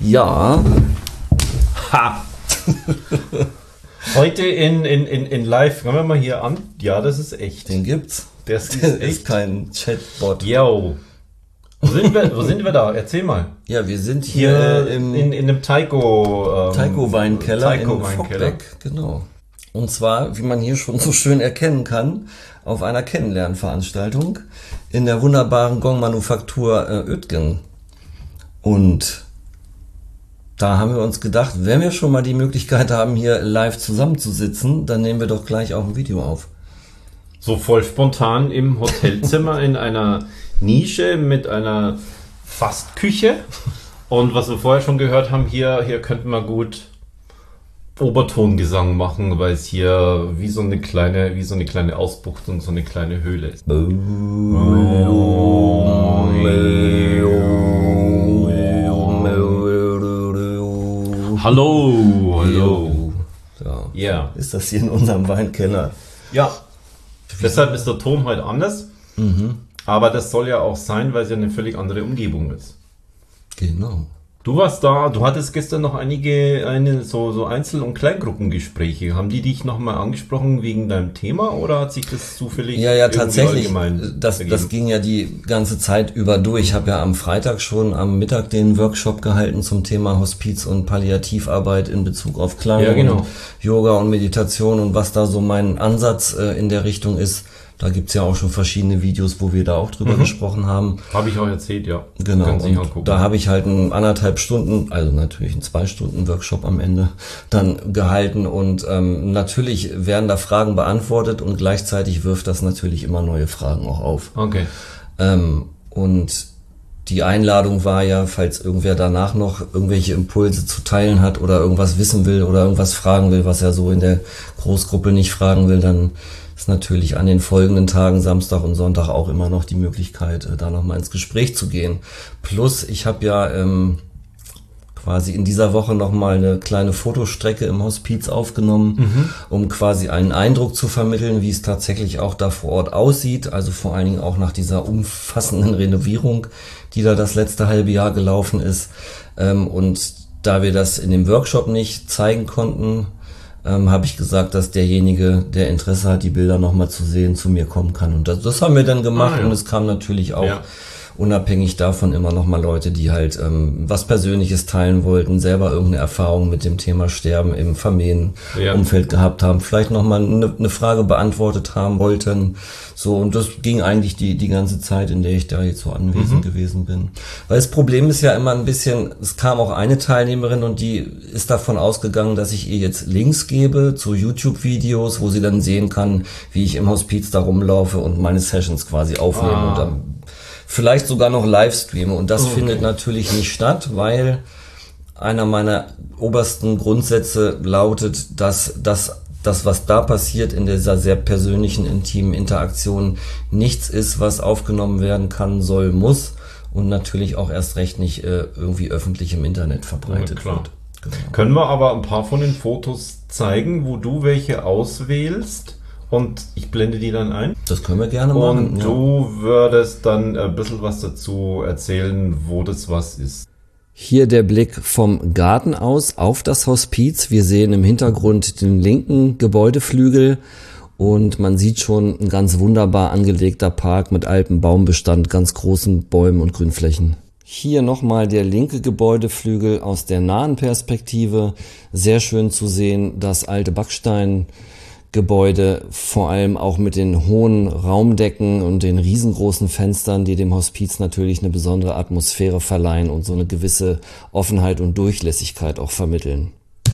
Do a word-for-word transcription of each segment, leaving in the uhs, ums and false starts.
Ja. Ha! Heute in, in, in, in live, fangen wir mal hier an. Ja, das ist echt. Den gibt's. Das ist Das echt. ist kein Chatbot. Yo. Wo sind wir, wo sind wir da? Erzähl mal. Ja, wir sind hier, hier im, in, in dem Taiko, ähm, Taiko Weinkeller Taiko in Weinkeller. Fockbeck, genau. Und zwar, wie man hier schon so schön erkennen kann, auf einer Kennenlernveranstaltung in der wunderbaren Gong-Manufaktur äh, Oetgen. Und da haben wir uns gedacht, wenn wir schon mal die Möglichkeit haben, hier live zusammenzusitzen, dann nehmen wir doch gleich auch ein Video auf. So voll spontan im Hotelzimmer in einer Nische mit einer Fastküche. Und was wir vorher schon gehört haben, hier, hier könnten wir gut Obertongesang machen, weil es hier wie so eine kleine, wie so eine kleine Ausbuchtung, so eine kleine Höhle ist. Hallo, hallo. Ja. Ja. Ist das hier in unserem Weinkeller? Ja. Deshalb ist der Ton heute anders. Mhm. Aber das soll ja auch sein, weil es ja eine völlig andere Umgebung ist. Genau. Du warst da, du hattest gestern noch einige eine, so, so Einzel- und Kleingruppengespräche. Haben die dich nochmal angesprochen wegen deinem Thema oder hat sich das zufällig Ja, ja, irgendwie tatsächlich. allgemein Das, ergeben? das ging ja die ganze Zeit über durch. Ich habe ja am Freitag schon am Mittag den Workshop gehalten zum Thema Hospiz- und Palliativarbeit in Bezug auf Klang Ja, genau. und Yoga und Meditation und was da so mein Ansatz äh, in der Richtung ist. Da gibt's ja auch schon verschiedene Videos, wo wir da auch drüber mhm. gesprochen haben. Habe ich auch erzählt, ja. Genau, Kannst dich und angucken. da habe ich halt einen anderthalb Stunden, also natürlich einen zwei Stunden Workshop am Ende dann gehalten und ähm, natürlich werden da Fragen beantwortet und gleichzeitig wirft das natürlich immer neue Fragen auch auf. Okay. Ähm, und die Einladung war ja, falls irgendwer danach noch irgendwelche Impulse zu teilen hat oder irgendwas wissen will oder irgendwas fragen will, was er so in der Großgruppe nicht fragen will, dann ist natürlich an den folgenden Tagen, Samstag und Sonntag, auch immer noch die Möglichkeit, da nochmal ins Gespräch zu gehen. Plus, ich habe ja ähm, quasi in dieser Woche nochmal eine kleine Fotostrecke im Hospiz aufgenommen, mhm. um quasi einen Eindruck zu vermitteln, wie es tatsächlich auch da vor Ort aussieht. Also vor allen Dingen auch nach dieser umfassenden Renovierung, die da das letzte halbe Jahr gelaufen ist. Ähm, und da wir das in dem Workshop nicht zeigen konnten, Ähm, habe ich gesagt, dass derjenige, der Interesse hat, die Bilder nochmal zu sehen, zu mir kommen kann. Und das, das haben wir dann gemacht. Ah, ja. Und es kam natürlich auch ja. unabhängig davon immer nochmal Leute, die halt ähm, was Persönliches teilen wollten, selber irgendeine Erfahrung mit dem Thema Sterben im Familienumfeld ja. gehabt haben, vielleicht nochmal eine, eine Frage beantwortet haben wollten. So, und das ging eigentlich die, die ganze Zeit, in der ich da jetzt so anwesend mhm. gewesen bin. Weil das Problem ist ja immer ein bisschen, es kam auch eine Teilnehmerin und die ist davon ausgegangen, dass ich ihr jetzt Links gebe zu YouTube-Videos, wo sie dann sehen kann, wie ich im Hospiz da rumlaufe und meine Sessions quasi aufnehme ah. und dann vielleicht sogar noch Livestreame. Und das okay. findet natürlich nicht statt, weil einer meiner obersten Grundsätze lautet, dass das das, was da passiert in dieser sehr persönlichen, intimen Interaktion, nichts ist, was aufgenommen werden kann, soll, muss und natürlich auch erst recht nicht äh, irgendwie öffentlich im Internet verbreitet ja, wird. Genau. Können wir aber ein paar von den Fotos zeigen, wo du welche auswählst und ich blende die dann ein? Das können wir gerne machen. Und du ja. würdest dann ein bisschen was dazu erzählen, wo das was ist. Hier der Blick vom Garten aus auf das Hospiz. Wir sehen im Hintergrund den linken Gebäudeflügel und man sieht schon ein ganz wunderbar angelegter Park mit altem Baumbestand, ganz großen Bäumen und Grünflächen. Hier nochmal der linke Gebäudeflügel aus der nahen Perspektive. Sehr schön zu sehen, das alte Backstein Gebäude, vor allem auch mit den hohen Raumdecken und den riesengroßen Fenstern, die dem Hospiz natürlich eine besondere Atmosphäre verleihen und so eine gewisse Offenheit und Durchlässigkeit auch vermitteln.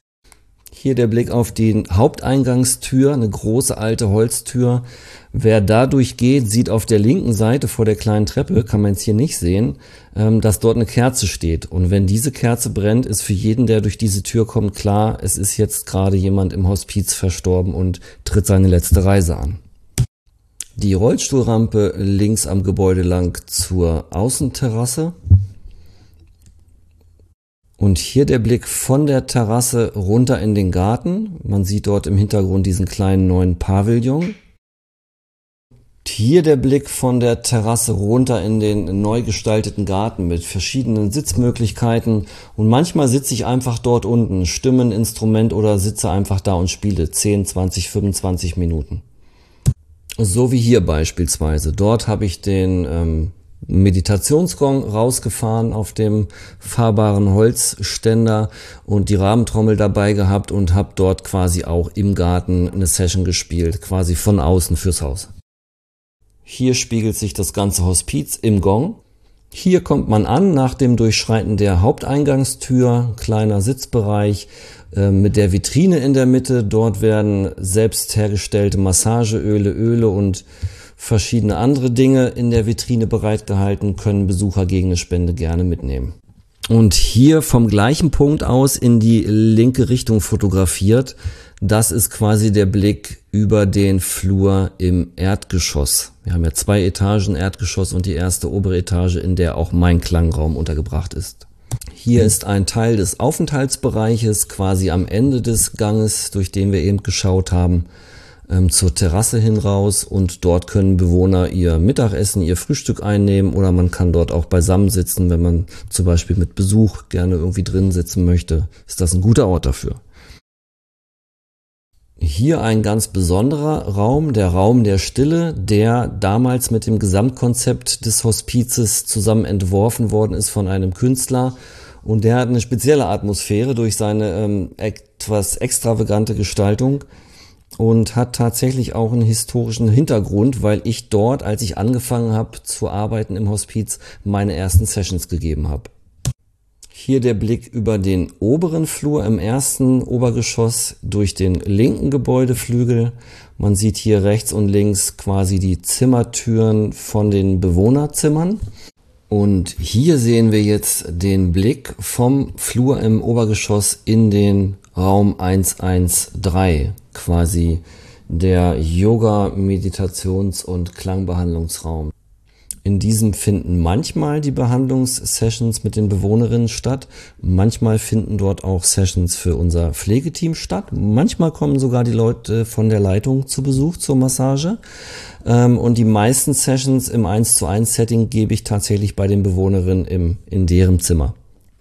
Hier der Blick auf die Haupteingangstür, eine große alte Holztür. Wer da durchgeht, sieht auf der linken Seite vor der kleinen Treppe, kann man jetzt hier nicht sehen, dass dort eine Kerze steht. Und wenn diese Kerze brennt, ist für jeden, der durch diese Tür kommt, klar, es ist jetzt gerade jemand im Hospiz verstorben und tritt seine letzte Reise an. Die Rollstuhlrampe links am Gebäude lang zur Außenterrasse. Und hier der Blick von der Terrasse runter in den Garten. Man sieht dort im Hintergrund diesen kleinen neuen Pavillon. Hier der Blick von der Terrasse runter in den neu gestalteten Garten mit verschiedenen Sitzmöglichkeiten und manchmal sitze ich einfach dort unten, stimme ein Instrument oder sitze einfach da und spiele zehn, zwanzig, fünfundzwanzig Minuten. So wie hier beispielsweise. Dort habe ich den ähm, Meditationsgong rausgefahren auf dem fahrbaren Holzständer und die Rahmentrommel dabei gehabt und habe dort quasi auch im Garten eine Session gespielt, quasi von außen fürs Haus. Hier spiegelt sich das ganze Hospiz im Gong. Hier kommt man an nach dem Durchschreiten der Haupteingangstür, kleiner Sitzbereich äh, mit der Vitrine in der Mitte. Dort werden selbst hergestellte Massageöle, Öle und verschiedene andere Dinge in der Vitrine bereitgehalten, können Besucher gegen eine Spende gerne mitnehmen. Und hier vom gleichen Punkt aus in die linke Richtung fotografiert, das ist quasi der Blick über den Flur im Erdgeschoss. Wir haben ja zwei Etagen, Erdgeschoss und die erste obere Etage, in der auch mein Klangraum untergebracht ist. Hier ist ein Teil des Aufenthaltsbereiches, quasi am Ende des Ganges, durch den wir eben geschaut haben, ähm, zur Terrasse hin raus, und dort können Bewohner ihr Mittagessen, ihr Frühstück einnehmen, oder man kann dort auch beisammen sitzen, wenn man zum Beispiel mit Besuch gerne irgendwie drin sitzen möchte. Ist das ein guter Ort dafür. Hier ein ganz besonderer Raum, der Raum der Stille, der damals mit dem Gesamtkonzept des Hospizes zusammen entworfen worden ist von einem Künstler, und der hat eine spezielle Atmosphäre durch seine ähm, etwas extravagante Gestaltung und hat tatsächlich auch einen historischen Hintergrund, weil ich dort, als ich angefangen habe zu arbeiten im Hospiz, meine ersten Sessions gegeben habe. Hier der Blick über den oberen Flur im ersten Obergeschoss durch den linken Gebäudeflügel. Man sieht hier rechts und links quasi die Zimmertüren von den Bewohnerzimmern. Und hier sehen wir jetzt den Blick vom Flur im Obergeschoss in den Raum hundertzdreizehn, quasi der Yoga-, Meditations- und Klangbehandlungsraum. In diesem finden manchmal die Behandlungssessions mit den Bewohnerinnen statt. Manchmal finden dort auch Sessions für unser Pflegeteam statt. Manchmal kommen sogar die Leute von der Leitung zu Besuch zur Massage. Und die meisten Sessions im eins zu eins Setting gebe ich tatsächlich bei den Bewohnerinnen im, in deren Zimmer.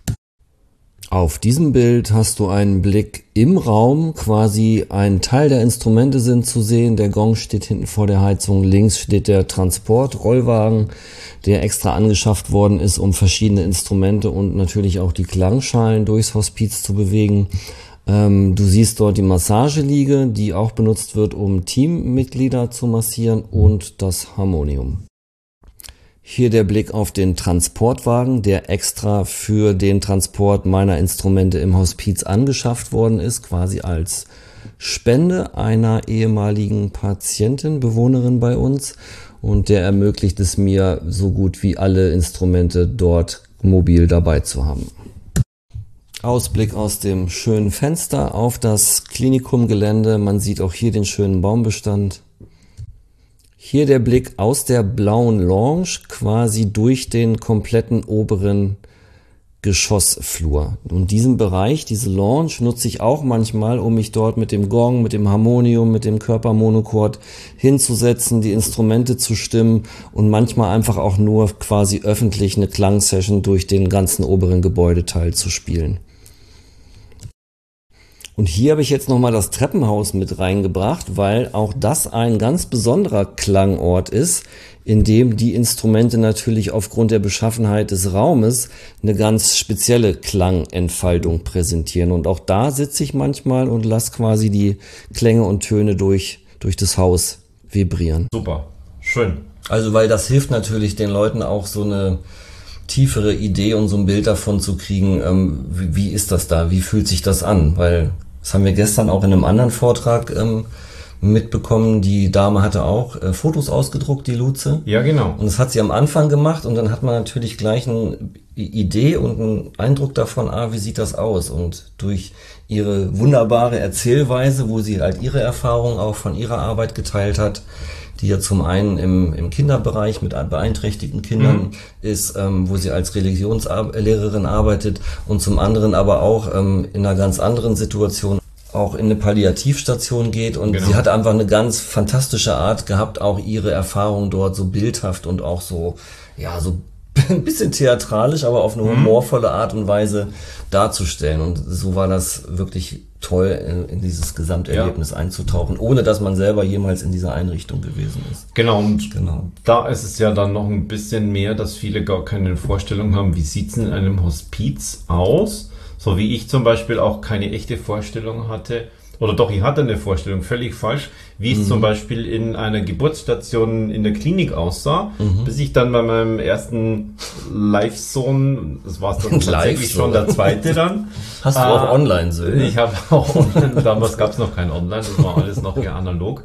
Auf diesem Bild hast du einen Blick im Raum, quasi ein Teil der Instrumente sind zu sehen. Der Gong steht hinten vor der Heizung, links steht der Transport-Rollwagen, der extra angeschafft worden ist, um verschiedene Instrumente und natürlich auch die Klangschalen durchs Hospiz zu bewegen. Ähm, du siehst dort die Massageliege, die auch benutzt wird, um Teammitglieder zu massieren, und das Harmonium. Hier der Blick auf den Transportwagen, der extra für den Transport meiner Instrumente im Hospiz angeschafft worden ist, quasi als Spende einer ehemaligen Patientin, Bewohnerin bei uns. Und der ermöglicht es mir, so gut wie alle Instrumente dort mobil dabei zu haben. Ausblick aus dem schönen Fenster auf das Klinikumgelände. Man sieht auch hier den schönen Baumbestand. Hier der Blick aus der blauen Lounge, quasi durch den kompletten oberen Geschossflur. Und diesen Bereich, diese Lounge, nutze ich auch manchmal, um mich dort mit dem Gong, mit dem Harmonium, mit dem Körpermonochord hinzusetzen, die Instrumente zu stimmen und manchmal einfach auch nur quasi öffentlich eine Klangsession durch den ganzen oberen Gebäudeteil zu spielen. Und hier habe ich jetzt nochmal das Treppenhaus mit reingebracht, weil auch das ein ganz besonderer Klangort ist, in dem die Instrumente natürlich aufgrund der Beschaffenheit des Raumes eine ganz spezielle Klangentfaltung präsentieren. Und auch da sitze ich manchmal und lasse quasi die Klänge und Töne durch, durch das Haus vibrieren. Super, schön. Also weil das hilft natürlich den Leuten auch so eine tiefere Idee und so ein Bild davon zu kriegen, ähm, wie, wie ist das da, wie fühlt sich das an, weil das haben wir gestern auch in einem anderen Vortrag ähm, mitbekommen. Die Dame hatte auch äh, Fotos ausgedruckt, die Luze. Ja, genau. Und das hat sie am Anfang gemacht und dann hat man natürlich gleich eine Idee und einen Eindruck davon, ah, wie sieht das aus? Und durch ihre wunderbare Erzählweise, wo sie halt ihre Erfahrung auch von ihrer Arbeit geteilt hat, die ja zum einen im, im Kinderbereich mit beeinträchtigten Kindern mhm. ist, ähm, wo sie als Religionslehrerin arbeitet, und zum anderen aber auch ähm, in einer ganz anderen Situation auch in eine Palliativstation geht und genau. Sie hat einfach eine ganz fantastische Art gehabt, auch ihre Erfahrungen dort so bildhaft und auch so, ja, so ein bisschen theatralisch, aber auf eine humorvolle Art und Weise darzustellen. Und so war das wirklich toll, in, in dieses Gesamterlebnis ja. einzutauchen, ohne dass man selber jemals in dieser Einrichtung gewesen ist. Genau, und genau. Da ist es ja dann noch ein bisschen mehr, dass viele gar keine Vorstellung haben, wie sieht es in einem Hospiz aus? So wie ich zum Beispiel auch keine echte Vorstellung hatte, oder doch, ich hatte eine Vorstellung, völlig falsch, wie es mhm. zum Beispiel in einer Geburtsstation in der Klinik aussah, mhm. bis ich dann bei meinem ersten Live-Sohn, das war es dann tatsächlich schon der zweite dann. Hast du äh, auch Online-Söhne? Ich habe auch Online, damals gab es noch kein Online, das war alles noch eher analog.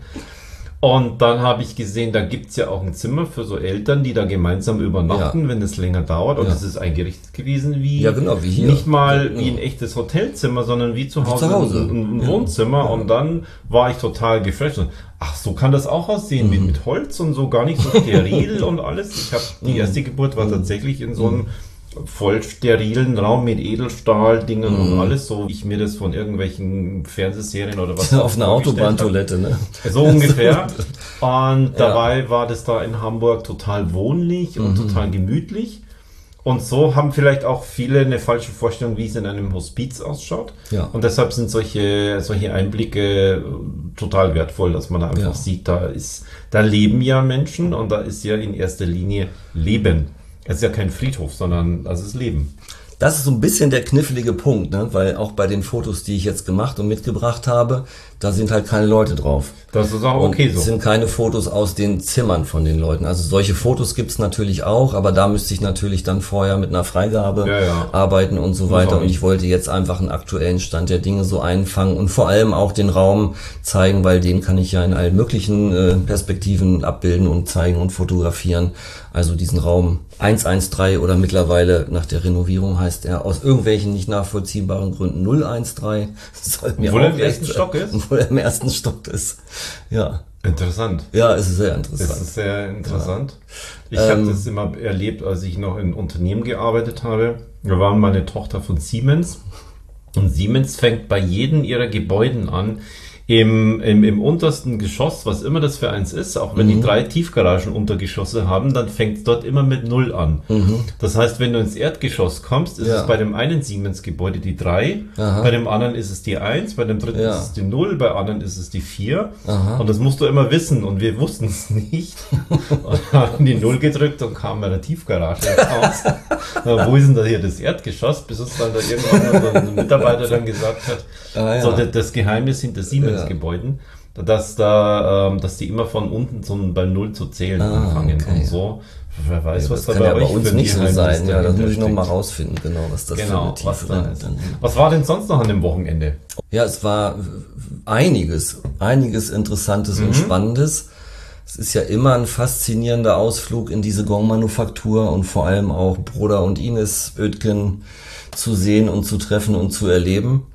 Und dann habe ich gesehen, da gibt's ja auch ein Zimmer für so Eltern, die da gemeinsam übernachten, ja. wenn es länger dauert. Und es ja. ist eingerichtet gewesen wie, ja, genau, wie hier. Nicht mal ja. wie ein echtes Hotelzimmer, sondern wie zu Hause, zu Hause. ein, ein Wohnzimmer. Ja. Und dann war ich total geflasht. Ach, so kann das auch aussehen, mhm. mit, mit Holz und so, gar nicht so steril und alles. Ich habe die erste Geburt war tatsächlich in so einem voll sterilen Raum mit Edelstahl-Dingen mhm. und alles, so wie ich mir das von irgendwelchen Fernsehserien oder was auf einer Autobahntoilette, ne? So ungefähr. Und dabei ja. war das da in Hamburg total wohnlich und mhm. total gemütlich. Und so haben vielleicht auch viele eine falsche Vorstellung, wie es in einem Hospiz ausschaut. Ja. Und deshalb sind solche, solche Einblicke total wertvoll, dass man da einfach ja. sieht, da ist, da leben ja Menschen und da ist ja in erster Linie Leben. Es ist ja kein Friedhof, sondern das ist Leben. Das ist so ein bisschen der knifflige Punkt, ne? Weil auch bei den Fotos, die ich jetzt gemacht und mitgebracht habe, da sind halt keine Leute drauf. Das ist auch okay so. Es sind keine Fotos aus den Zimmern von den Leuten. Also solche Fotos gibt's natürlich auch, aber da müsste ich natürlich dann vorher mit einer Freigabe ja, ja. arbeiten und so weiter. Und ich wollte jetzt einfach einen aktuellen Stand der Dinge so einfangen und vor allem auch den Raum zeigen, weil den kann ich ja in allen möglichen äh, Perspektiven abbilden und zeigen und fotografieren. Also diesen Raum eins eins drei oder mittlerweile nach der Renovierung heißt er aus irgendwelchen nicht nachvollziehbaren Gründen null eins drei. Obwohl er im ersten Stock ist? Obwohl er im ersten Stock ist. Ja. Interessant. Ja, es ist sehr interessant. Es ist sehr interessant. Ja. Ich ähm, habe das immer erlebt, als ich noch in Unternehmen gearbeitet habe. Wir waren meine Tochter von Siemens. Und Siemens fängt bei jedem ihrer Gebäuden an, Im, im, im untersten Geschoss, was immer das für eins ist, auch wenn mhm. die drei Tiefgaragenuntergeschosse haben, dann fängt es dort immer mit Null an. Mhm. Das heißt, wenn du ins Erdgeschoss kommst, ist ja. es bei dem einen Siemens-Gebäude die drei, Aha. bei dem anderen ist es die eins, bei dem dritten ja. ist es die null, bei anderen ist es die vier. Aha. Und das musst du immer wissen und wir wussten es nicht. Und haben die Null gedrückt und kamen bei der Tiefgarage raus. Na, wo ist denn da hier das Erdgeschoss? Bis uns dann da irgendwann ein Mitarbeiter dann gesagt hat, ah, ja. so, das, das Geheimnis hinter Siemens Gebäuden, dass da, ähm, dass die immer von unten zum, bei Null zu zählen ah, anfangen okay. und so. Wer weiß, ja, was da bei, ja euch bei uns für nicht so sein. Ja, das muss ich noch mal rausfinden, genau, was das genau, für eine Tiefe was, dann, was war denn sonst noch an dem Wochenende? Ja, es war einiges, einiges Interessantes mhm. und Spannendes. Es ist ja immer ein faszinierender Ausflug in diese Gong-Manufaktur und vor allem auch Broda und Ines Oetken zu sehen und zu treffen und zu erleben.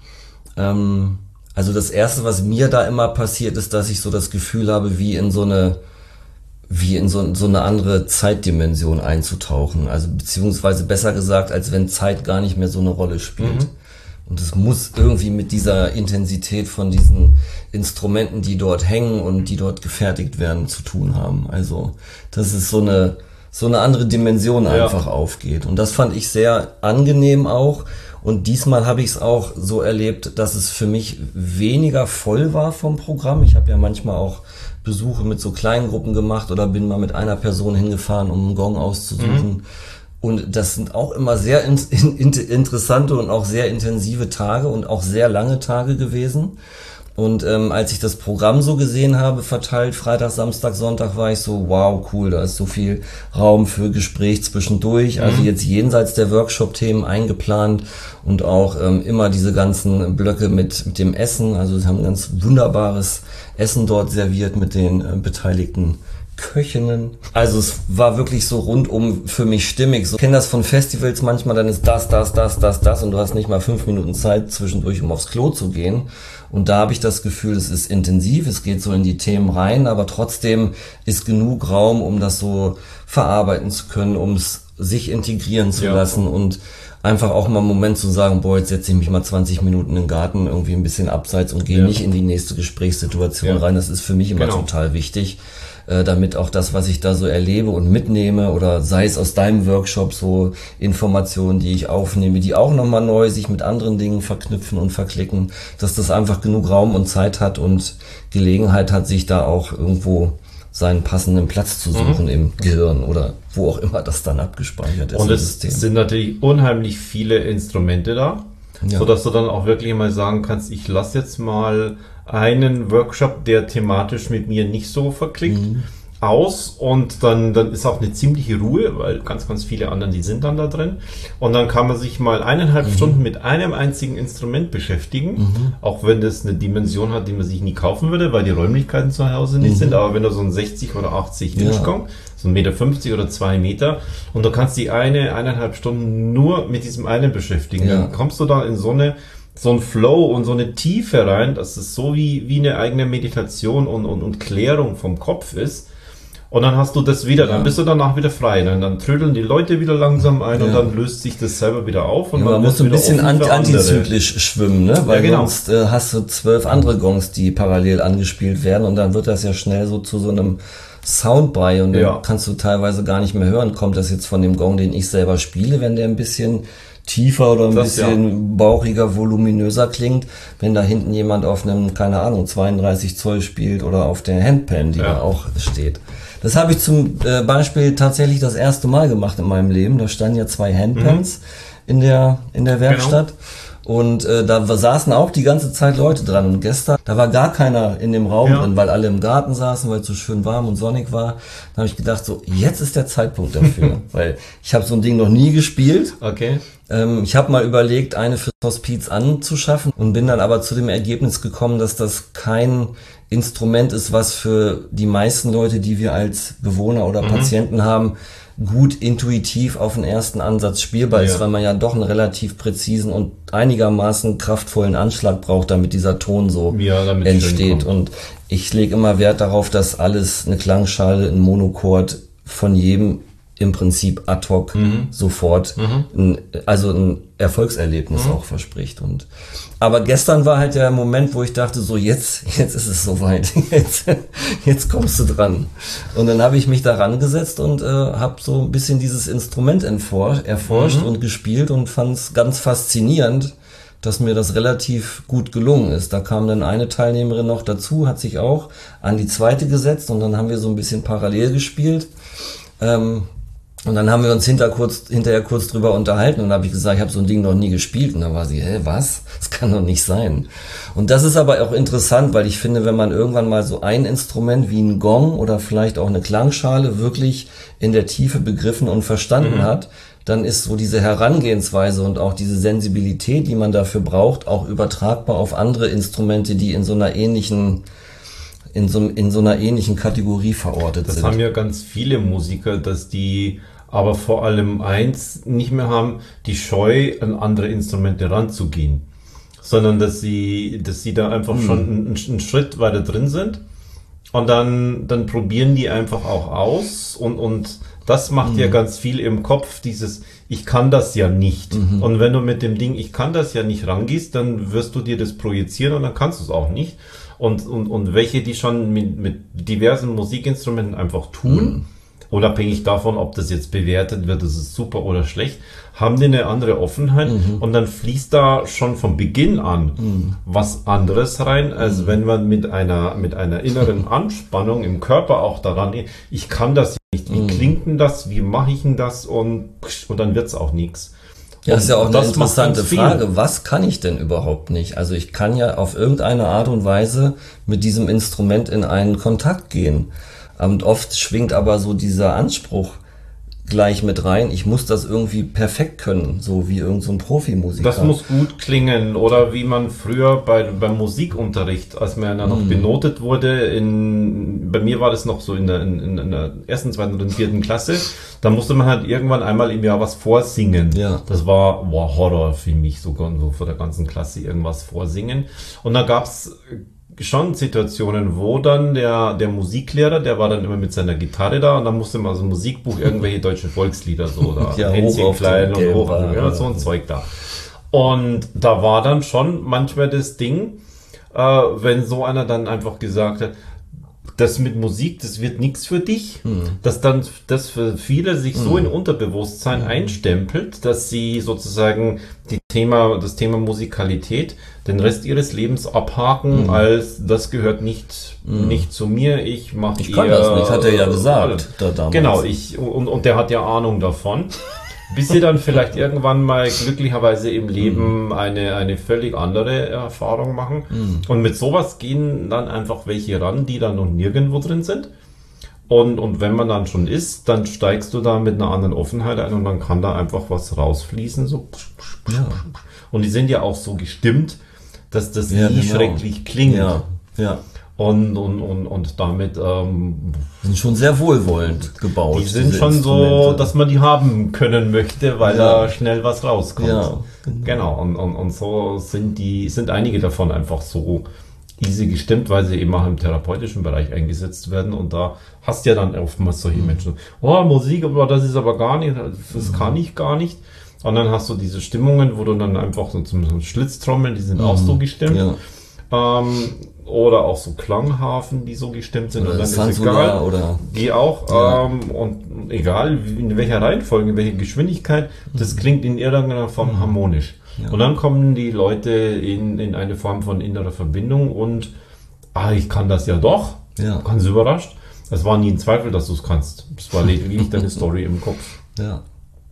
Ähm, Also das Erste, was mir da immer passiert, ist, dass ich so das Gefühl habe, wie in so eine, wie in so, so eine andere Zeitdimension einzutauchen. Also beziehungsweise besser gesagt, als wenn Zeit gar nicht mehr so eine Rolle spielt. Mhm. Und es muss irgendwie mit dieser Intensität von diesen Instrumenten, die dort hängen und die dort gefertigt werden, zu tun haben. Also das ist so eine, so eine andere Dimension einfach ja. aufgeht. Und das fand ich sehr angenehm auch. Und diesmal habe ich es auch so erlebt, dass es für mich weniger voll war vom Programm. Ich habe ja manchmal auch Besuche mit so kleinen Gruppen gemacht oder bin mal mit einer Person hingefahren, um einen Gong auszusuchen. Mhm. Und das sind auch immer sehr in, in, interessante und auch sehr intensive Tage und auch sehr lange Tage gewesen. Und ähm, als ich das Programm so gesehen habe, verteilt, Freitag, Samstag, Sonntag, war ich so, wow, cool, da ist so viel Raum für Gespräch zwischendurch. Mhm. Also jetzt jenseits der Workshop-Themen eingeplant und auch ähm, immer diese ganzen Blöcke mit mit dem Essen. Also sie haben ein ganz wunderbares Essen dort serviert mit den äh, beteiligten Köchinnen. Also es war wirklich so rundum für mich stimmig. So, ich kenne das von Festivals manchmal, dann ist das, das, das, das, das und du hast nicht mal fünf Minuten Zeit zwischendurch, um aufs Klo zu gehen. Und da habe ich das Gefühl, es ist intensiv, es geht so in die Themen rein, aber trotzdem ist genug Raum, um das so verarbeiten zu können, um es sich integrieren zu ja. lassen und einfach auch mal einen Moment zu sagen, boah, jetzt setze ich mich mal zwanzig Minuten in den Garten, irgendwie ein bisschen abseits und gehe ja. nicht in die nächste Gesprächssituation ja. rein. Das ist für mich immer genau. total wichtig, äh, damit auch das, was ich da so erlebe und mitnehme oder sei es aus deinem Workshop so Informationen, die ich aufnehme, die auch nochmal neu sich mit anderen Dingen verknüpfen und verklicken, dass das einfach genug Raum und Zeit hat und Gelegenheit hat, sich da auch irgendwo seinen passenden Platz zu suchen mhm. im Gehirn oder wo auch immer das dann abgespeichert ist. Und es sind natürlich unheimlich viele Instrumente da, ja. sodass du dann auch wirklich mal sagen kannst, ich lasse jetzt mal einen Workshop, der thematisch mit mir nicht so verklickt, mhm. aus und dann, dann ist auch eine ziemliche Ruhe, weil ganz, ganz viele anderen, die sind dann da drin. Und dann kann man sich mal eineinhalb mhm. Stunden mit einem einzigen Instrument beschäftigen, mhm. auch wenn das eine Dimension hat, die man sich nie kaufen würde, weil die Räumlichkeiten zu Hause nicht mhm. sind. Aber wenn du so ein sechzig oder achtzig Inch ja. kommt, so ein Meter fünfzig oder zwei Meter und du kannst die eine, eineinhalb Stunden nur mit diesem einen beschäftigen, ja. dann kommst du da in so eine so ein Flow und so eine Tiefe rein, dass es so wie, wie eine eigene Meditation und, und, und Klärung vom Kopf ist. Und dann hast du das wieder, ja. dann bist du danach wieder frei. Dann, dann trödeln die Leute wieder langsam ein ja. und dann löst sich das selber wieder auf. Und ja, man muss ein bisschen anti- antizyklisch schwimmen, ne? Weil ja, genau. sonst äh, hast du zwölf andere Gongs, die parallel angespielt werden und dann wird das ja schnell so zu so einem Sound bei und dann ja. kannst du teilweise gar nicht mehr hören, kommt das jetzt von dem Gong, den ich selber spiele, wenn der ein bisschen tiefer oder ein das, bisschen ja. bauchiger, voluminöser klingt, wenn da hinten jemand auf einem, keine Ahnung, zweiunddreißig Zoll spielt oder auf der Handpan, die ja. da auch steht. Das habe ich zum äh, Beispiel tatsächlich das erste Mal gemacht in meinem Leben. Da standen ja zwei Handpans mhm. in der in der Werkstatt. Genau. Und äh, da saßen auch die ganze Zeit Leute dran. Und gestern, da war gar keiner in dem Raum ja. drin, weil alle im Garten saßen, weil es so schön warm und sonnig war. Da habe ich gedacht, so jetzt ist der Zeitpunkt dafür. Weil ich habe so ein Ding noch nie gespielt. Okay. Ähm, ich habe mal überlegt, eine fürs Hospiz anzuschaffen und bin dann aber zu dem Ergebnis gekommen, dass das kein Instrument ist, was für die meisten Leute, die wir als Bewohner oder mhm. Patienten haben, gut intuitiv auf den ersten Ansatz spielbar ja. ist, weil man ja doch einen relativ präzisen und einigermaßen kraftvollen Anschlag braucht, damit dieser Ton so ja, damit entsteht. Und ich lege immer Wert darauf, dass alles, eine Klangschale, ein Monochord von jedem im Prinzip ad hoc mhm. sofort mhm. ein, also ein Erfolgserlebnis mhm. auch verspricht. Und aber gestern war halt der Moment, wo ich dachte, so jetzt, jetzt ist es soweit, jetzt, jetzt kommst du dran. Und dann habe ich mich da rangesetzt und äh, habe so ein bisschen dieses Instrument entfor- erforscht mhm. und gespielt und fand es ganz faszinierend, dass mir das relativ gut gelungen ist. Da kam dann eine Teilnehmerin noch dazu, hat sich auch an die zweite gesetzt und dann haben wir so ein bisschen parallel gespielt. Ähm, Und dann haben wir uns hinter kurz, hinterher kurz drüber unterhalten und dann habe ich gesagt, ich habe so ein Ding noch nie gespielt. Und dann war sie, hä, was? Das kann doch nicht sein. Und das ist aber auch interessant, weil ich finde, wenn man irgendwann mal so ein Instrument wie ein Gong oder vielleicht auch eine Klangschale wirklich in der Tiefe begriffen und verstanden mhm. hat, dann ist so diese Herangehensweise und auch diese Sensibilität, die man dafür braucht, auch übertragbar auf andere Instrumente, die in so einer ähnlichen in so, in so einer ähnlichen Kategorie verortet das sind. Das haben ja ganz viele Musiker, dass die aber vor allem eins nicht mehr haben, die Scheu, an andere Instrumente ranzugehen, sondern dass sie, dass sie da einfach hm. schon einen, einen Schritt weiter drin sind und dann, dann probieren die einfach auch aus und, und das macht hm. ja ganz viel im Kopf, dieses ich kann das ja nicht. Mhm. Und wenn du mit dem Ding ich kann das ja nicht rangehst, dann wirst du dir das projizieren und dann kannst du es auch nicht. Und, und, und welche, die schon mit, mit diversen Musikinstrumenten einfach tun, mhm. unabhängig davon, ob das jetzt bewertet wird, das ist super oder schlecht, haben die eine andere Offenheit mhm. und dann fließt da schon von Beginn an mhm. was anderes rein, als mhm. wenn man mit einer, mit einer inneren Anspannung im Körper auch daran, ich kann das nicht, wie mhm. klingt denn das, wie mache ich denn das und, und dann wird's auch nichts. Ja, das ist ja auch eine interessante Frage. Was kann ich denn überhaupt nicht? Also ich kann ja auf irgendeine Art und Weise mit diesem Instrument in einen Kontakt gehen. Und oft schwingt aber so dieser Anspruch gleich mit rein. Ich muss das irgendwie perfekt können, so wie irgend so ein Profimusiker. Das muss gut klingen oder wie man früher bei, beim Musikunterricht, als man ja noch mm. benotet wurde, in, bei mir war das noch so in der, in, in der ersten, zweiten oder vierten Klasse, da musste man halt irgendwann einmal im Jahr was vorsingen. Ja. Das war wow, Horror für mich, sogar so vor der ganzen Klasse irgendwas vorsingen. Und da gab's schon Situationen, wo dann der, der Musiklehrer, der war dann immer mit seiner Gitarre da und dann musste man so ein Musikbuch, irgendwelche deutsche Volkslieder so da, ja, Hänschen klein und hoch, war, ja, so ein Zeug da. Und da war dann schon manchmal das Ding, äh, wenn so einer dann einfach gesagt hat, das mit Musik, das wird nichts für dich, hm. dass dann das für viele sich hm. so in Unterbewusstsein hm. einstempelt, dass sie sozusagen die Thema, das Thema Musikalität den Rest ihres Lebens abhaken, hm. als das gehört nicht, hm. nicht zu mir, ich mache Ich kann das nicht, hat er ja gesagt. Da damals. Genau, ich, und, und der hat ja Ahnung davon. Bis sie dann vielleicht irgendwann mal glücklicherweise im Leben mm. eine, eine völlig andere Erfahrung machen. Mm. Und mit sowas gehen dann einfach welche ran, die dann noch nirgendwo drin sind. Und, und wenn man dann schon ist, dann steigst du da mit einer anderen Offenheit ein und dann kann da einfach was rausfließen. So. Ja. Und die sind ja auch so gestimmt, dass das ja, nie genau. schrecklich klingt. Ja, ja. Und, und, und, und damit ähm, sind schon sehr wohlwollend gebaut. Die sind schon so, dass man die haben können möchte, weil ja. da schnell was rauskommt. Ja, genau. genau. Und, und, und so sind die, sind einige davon einfach so easy gestimmt, weil sie eben auch im therapeutischen Bereich eingesetzt werden. Und da hast du ja dann oftmals solche mhm. Menschen. Oh, Musik, aber das ist aber gar nicht, das mhm. kann ich gar nicht. Und dann hast du diese Stimmungen, wo du dann einfach so zum Schlitztrommeln, die sind mhm. auch so gestimmt. Ja. Ähm, oder auch so Klanghafen, die so gestimmt sind. Oder und dann ist egal, oder die auch. Ja. Ähm, und egal in welcher Reihenfolge, in welcher Geschwindigkeit, das klingt in irgendeiner Form mhm. harmonisch. Ja. Und dann kommen die Leute in, in eine Form von innerer Verbindung und ah, ich kann das ja doch. Ja. Ganz überrascht. Es war nie ein Zweifel, dass du es kannst. Es war lediglich deine Story im Kopf. Ja.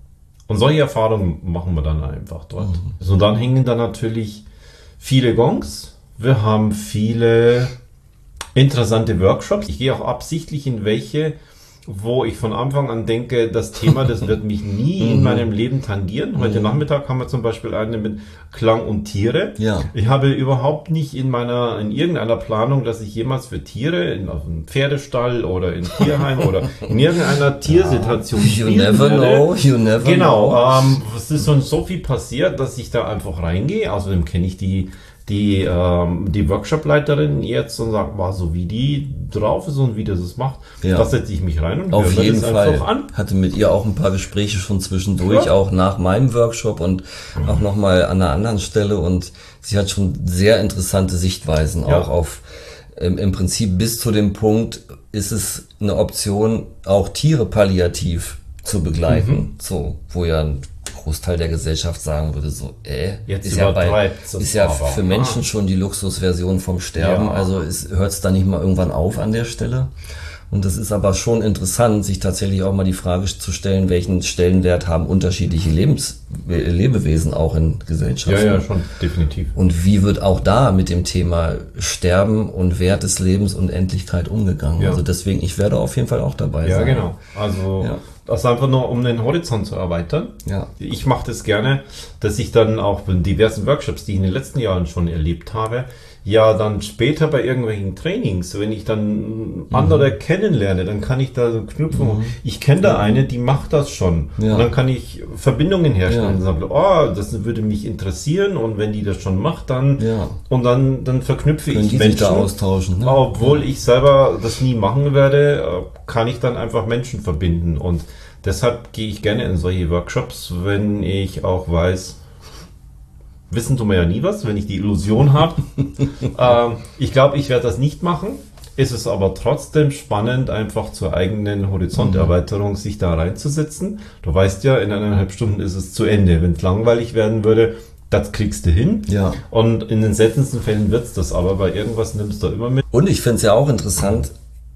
Und solche Erfahrungen machen wir dann einfach dort. Mhm. Und dann hängen da natürlich viele Gongs. Wir haben viele interessante Workshops. Ich gehe auch absichtlich in welche, wo ich von Anfang an denke, das Thema, das wird mich nie in meinem Leben tangieren. Heute Nachmittag haben wir zum Beispiel eine mit Klang und Tiere. Ja. Ich habe überhaupt nicht in meiner, in irgendeiner Planung, dass ich jemals für Tiere in auf einem Pferdestall oder in Tierheim oder in irgendeiner Tiersituation you spielen never werde. know, you never genau, know. Ähm, es ist schon so viel passiert, dass ich da einfach reingehe. Außerdem kenne ich die die ähm, die Workshop-Leiterin jetzt und sagt, war so wie die drauf ist und wie das es macht, ja. da setze ich mich rein und auf höre jeden das Fall einfach an. Hatte mit ihr auch ein paar Gespräche schon zwischendurch, ja. auch nach meinem Workshop und mhm. auch nochmal an einer anderen Stelle und sie hat schon sehr interessante Sichtweisen ja. auch auf ähm, im Prinzip bis zu dem Punkt ist es eine Option, auch Tiere palliativ zu begleiten, mhm. so, wo ja ein Großteil der Gesellschaft sagen würde, so, äh, Jetzt ist ja, bei, ist ja aber. für Menschen schon die Luxusversion vom Sterben, Ja. also hört es da nicht mal irgendwann auf an der Stelle. Und das ist aber schon interessant, sich tatsächlich auch mal die Frage zu stellen, welchen Stellenwert haben unterschiedliche Lebens Lebewesen auch in Gesellschaften. Ja, ja, schon, definitiv. Und wie wird auch da mit dem Thema Sterben und Wert des Lebens und Endlichkeit umgegangen? Ja. Also deswegen, ich werde auf jeden Fall auch dabei Ja, sein. genau. Also Ja. das einfach nur, um den Horizont zu erweitern. Ja. Ich mache das gerne, dass ich dann auch bei diversen Workshops, die ich in den letzten Jahren schon erlebt habe, ja dann später bei irgendwelchen Trainings, wenn ich dann andere mhm. kennenlerne, dann kann ich da so knüpfen. Mhm. Ich kenne da eine, die macht das schon. Ja. Und dann kann ich Verbindungen herstellen Ja. und sagen, oh, das würde mich interessieren und wenn die das schon macht, dann Ja. und dann, dann verknüpfe Können ich die Menschen. sich da austauschen. Ne? Obwohl ich selber das nie machen werde, kann ich dann einfach Menschen verbinden. Und deshalb gehe ich gerne in solche Workshops, wenn ich auch weiß, wissen tun wir ja nie was, wenn ich die Illusion habe. ähm, ich glaube, ich werde das nicht machen. Ist es aber trotzdem spannend, einfach zur eigenen Horizonterweiterung sich da reinzusetzen. Du weißt ja, in eineinhalb Stunden ist es zu Ende. Wenn es langweilig werden würde, das kriegst du hin. Ja. Und in den seltensten Fällen wird's das, aber bei irgendwas nimmst du immer mit. Und ich finde es ja auch interessant,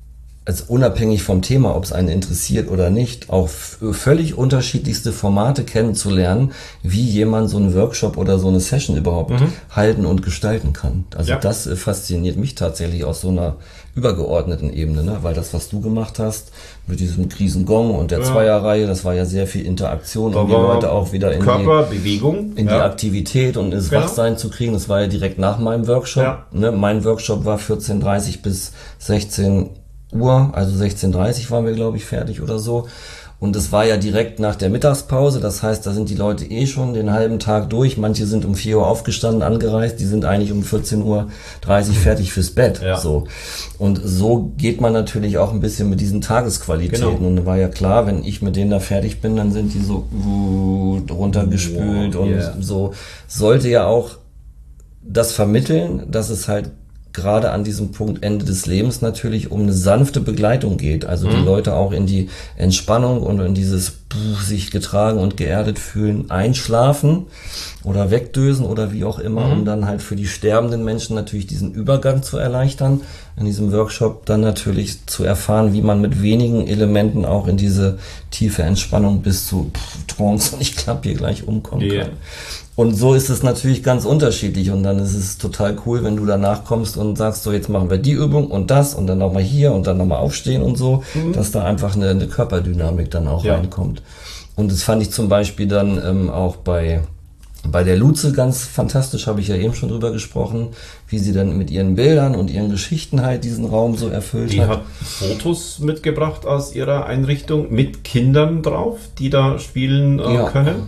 also unabhängig vom Thema, ob es einen interessiert oder nicht, auch völlig unterschiedlichste Formate kennenzulernen, wie jemand so einen Workshop oder so eine Session überhaupt mhm. halten und gestalten kann. Also ja. das äh, fasziniert mich tatsächlich aus so einer übergeordneten Ebene, ne? Weil das, was du gemacht hast, mit diesem Krisengong und der ja. Zweierreihe, das war ja sehr viel Interaktion, um die Leute auch wieder in Körper, die Bewegung, in ja. die Aktivität und ins genau. Wachsein zu kriegen. Das war ja direkt nach meinem Workshop. Ja. Ne? Mein Workshop war vierzehn Uhr dreißig bis sechzehn Uhr, also sechzehn Uhr dreißig waren wir, glaube ich, fertig oder so. Und es war ja direkt nach der Mittagspause, das heißt, da sind die Leute eh schon den halben Tag durch. Manche sind um vier Uhr aufgestanden, angereist, die sind eigentlich um vierzehn Uhr dreißig fertig fürs Bett. Ja. So. Und so geht man natürlich auch ein bisschen mit diesen Tagesqualitäten. Genau. Und da war ja klar, wenn ich mit denen da fertig bin, dann sind die so uh, runtergespült wow, und yeah. so. Sollte ja auch das vermitteln, dass es halt gerade an diesem Punkt Ende des Lebens natürlich um eine sanfte Begleitung geht. Also mhm. die Leute auch in die Entspannung und in dieses Puh, sich getragen und geerdet fühlen, einschlafen oder wegdösen oder wie auch immer, mhm. um dann halt für die sterbenden Menschen natürlich diesen Übergang zu erleichtern. In diesem Workshop dann natürlich zu erfahren, wie man mit wenigen Elementen auch in diese tiefe Entspannung bis zu pff, Trance und ich klappe hier gleich umkommen yeah. kann. Und so ist es natürlich ganz unterschiedlich und dann ist es total cool, wenn du danach kommst und sagst, so jetzt machen wir die Übung und das und dann nochmal hier und dann nochmal aufstehen und so, mhm. dass da einfach eine, eine Körperdynamik dann auch ja. reinkommt. Und das fand ich zum Beispiel dann ähm, auch bei bei der Luze ganz fantastisch, habe ich ja eben schon drüber gesprochen, wie sie dann mit ihren Bildern und ihren Geschichten halt diesen Raum so erfüllt die hat. Die hat Fotos mitgebracht aus ihrer Einrichtung mit Kindern drauf, die da spielen äh, ja. können.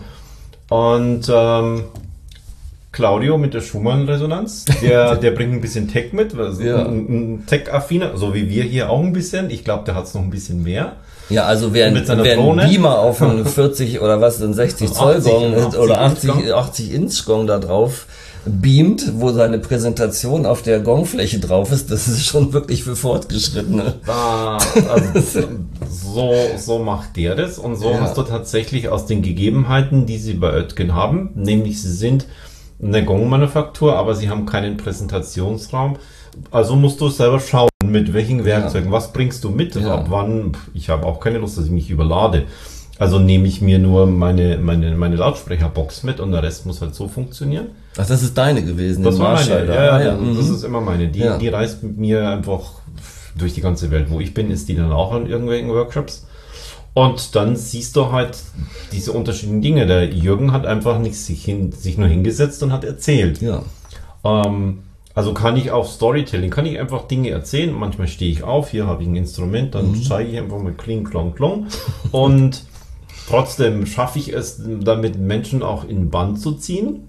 Und ähm, Claudio mit der Schumann-Resonanz, der, der bringt ein bisschen Tech mit, also ja. ein, ein Tech-affiner, so wie wir hier auch ein bisschen. Ich glaube, der hat es noch ein bisschen mehr. Ja, also wer, wer ein Beamer auf einen vierzig oder was, ein sechzig Zoll Gong oder achtzig Inch Gong da drauf beamt, wo seine Präsentation auf der Gongfläche drauf ist, das ist schon wirklich für Fortgeschrittene. Da, also, so, so macht der das und so ja. hast du tatsächlich aus den Gegebenheiten, die sie bei Oetken haben, nämlich sie sind eine Gong-Manufaktur, aber sie haben keinen Präsentationsraum, also musst du selber schauen, mit welchen Werkzeugen, ja. was bringst du mit, ja. ab wann, ich habe auch keine Lust, dass ich mich überlade. Also nehme ich mir nur meine, meine, meine Lautsprecherbox mit und der Rest muss halt so funktionieren. Ach, das ist deine gewesen, das war meine, ja, ja, ja. Das ist immer meine. Die, ja. die reist mit mir einfach durch die ganze Welt. Wo ich bin, ist die dann auch an irgendwelchen Workshops. Und dann siehst du halt diese unterschiedlichen Dinge. Der Jürgen hat einfach nicht sich, hin, sich nur hingesetzt und hat erzählt. Ja. Ähm, also kann ich auch Storytelling, kann ich einfach Dinge erzählen. Manchmal stehe ich auf, hier habe ich ein Instrument, dann mhm. zeige ich einfach mal kling, klong, klong. Und trotzdem schaffe ich es, damit Menschen auch in den Bann zu ziehen.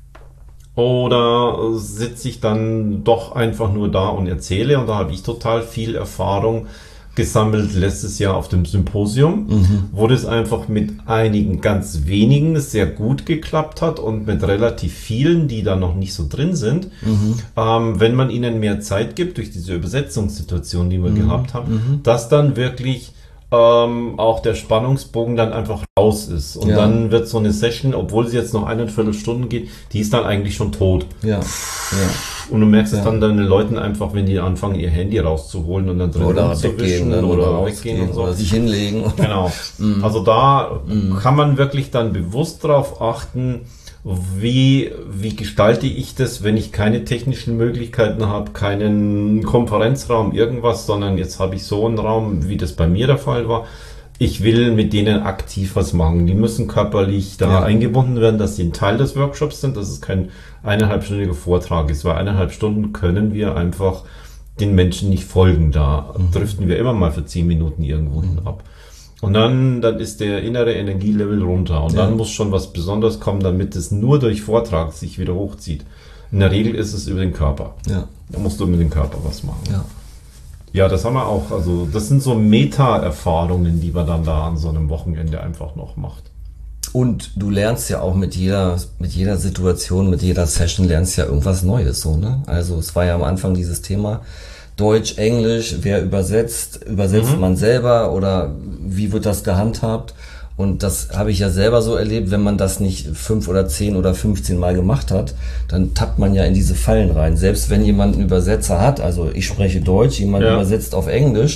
Oder sitze ich dann doch einfach nur da und erzähle? Und da habe ich total viel Erfahrung gesammelt letztes Jahr auf dem Symposium, mhm. wo das einfach mit einigen ganz wenigen sehr gut geklappt hat und mit relativ vielen, die da noch nicht so drin sind. Mhm. Ähm, wenn man ihnen mehr Zeit gibt, durch diese Übersetzungssituation, die wir mhm. gehabt haben, mhm. dass dann wirklich ähm, auch der Spannungsbogen dann einfach raus ist. Und ja. dann wird so eine Session, obwohl sie jetzt noch eineinviertel Stunden geht, die ist dann eigentlich schon tot. Ja. Ja. Und du merkst ja. es dann den Leuten einfach, wenn die anfangen, ihr Handy rauszuholen und dann drin oder weggehen oder, oder weggehen und so. Oder sich hinlegen. Genau. mm. Also da mm. kann man wirklich dann bewusst drauf achten, wie, wie gestalte ich das, wenn ich keine technischen Möglichkeiten habe, keinen Konferenzraum, irgendwas, sondern jetzt habe ich so einen Raum, wie das bei mir der Fall war. Ich will mit denen aktiv was machen. Die müssen körperlich da ja. eingebunden werden, dass sie ein Teil des Workshops sind, dass es kein eineinhalbstündiger Vortrag ist, weil eineinhalb Stunden können wir einfach den Menschen nicht folgen. Da mhm. driften wir immer mal für zehn Minuten irgendwo hin ab. Und dann, dann ist der innere Energielevel runter. Und ja. dann muss schon was Besonderes kommen, damit es nur durch Vortrag sich wieder hochzieht. In der Regel ist es über den Körper. Ja. Da musst du mit dem Körper was machen. Ja. Ja, das haben wir auch. Also das sind so Meta-Erfahrungen, die man dann da an so einem Wochenende einfach noch macht. Und du lernst ja auch mit jeder, mit jeder Situation, mit jeder Session lernst ja irgendwas Neues, so, ne? Also es war ja am Anfang dieses Thema Deutsch, Englisch, wer übersetzt, übersetzt mhm. man selber oder wie wird das gehandhabt? Und das habe ich ja selber so erlebt, wenn man das nicht fünf oder zehn oder fünfzehn Mal gemacht hat, dann tappt man ja in diese Fallen rein. Selbst wenn jemand einen Übersetzer hat, also ich spreche Deutsch, jemand ja. übersetzt auf Englisch,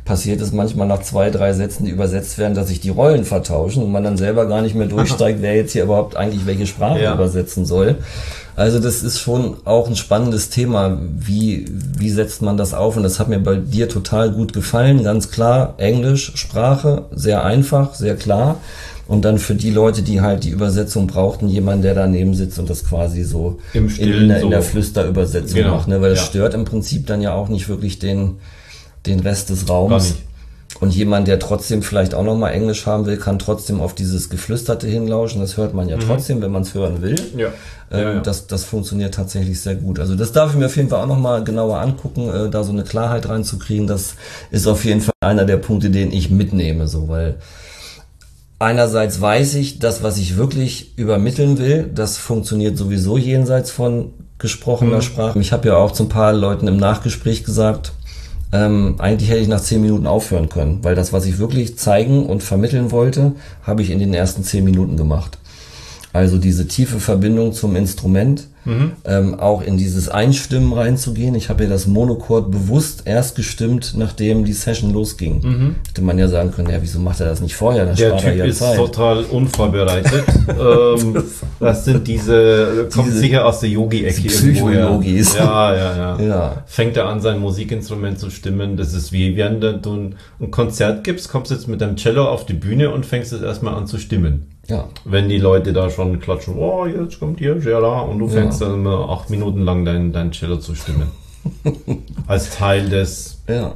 passiert es manchmal nach zwei, drei Sätzen, die übersetzt werden, dass sich die Rollen vertauschen und man dann selber gar nicht mehr durchsteigt, wer jetzt hier überhaupt eigentlich welche Sprache ja. übersetzen soll. Also das ist schon auch ein spannendes Thema. Wie, wie setzt man das auf? Und das hat mir bei dir total gut gefallen. Ganz klar, Englisch, Sprache, sehr einfach, sehr klar. Und dann für die Leute, die halt die Übersetzung brauchten, jemand, der daneben sitzt und das quasi so im Stillen, in, der, so. in der Flüsterübersetzung genau. macht. Ne? Weil das ja. stört im Prinzip dann ja auch nicht wirklich den, den Rest des Raums. Gar nicht. Und jemand, der trotzdem vielleicht auch nochmal Englisch haben will, kann trotzdem auf dieses Geflüsterte hinlauschen. Das hört man ja mhm. trotzdem, wenn man es hören will. Ja. Ähm, ja, ja. Das, das funktioniert tatsächlich sehr gut. Also das darf ich mir auf jeden Fall auch nochmal genauer angucken, äh, da so eine Klarheit reinzukriegen. Das ist auf jeden Fall einer der Punkte, den ich mitnehme, so, weil einerseits weiß ich, das, was ich wirklich übermitteln will, das funktioniert sowieso jenseits von gesprochener mhm. Sprache. Ich habe ja auch zu ein paar Leuten im Nachgespräch gesagt, Ähm, eigentlich hätte ich nach zehn Minuten aufhören können, weil das, was ich wirklich zeigen und vermitteln wollte, habe ich in den ersten zehn Minuten gemacht. Also diese tiefe Verbindung zum Instrument, mhm. ähm, auch in dieses Einstimmen reinzugehen. Ich habe ja das Monochord bewusst erst gestimmt, nachdem die Session losging. Mhm. Hätte man ja sagen können, ja, wieso macht er das nicht vorher? Dann Der Typ ja ist Zeit. total unvorbereitet. ähm, das sind diese, kommt diese, sicher aus der Yogi-Ecke. Psycho-Yogis. Ja, ja, ja, ja. Fängt er an, sein Musikinstrument zu stimmen. Das ist wie, wenn du ein, ein Konzert gibst, kommst du jetzt mit deinem Cello auf die Bühne und fängst jetzt erstmal an zu stimmen. Ja. Wenn die Leute da schon klatschen, oh, jetzt kommt hier, Gera, und du fängst ja. dann immer acht Minuten lang dein, dein Cello zu stimmen. Als Teil des... Ja.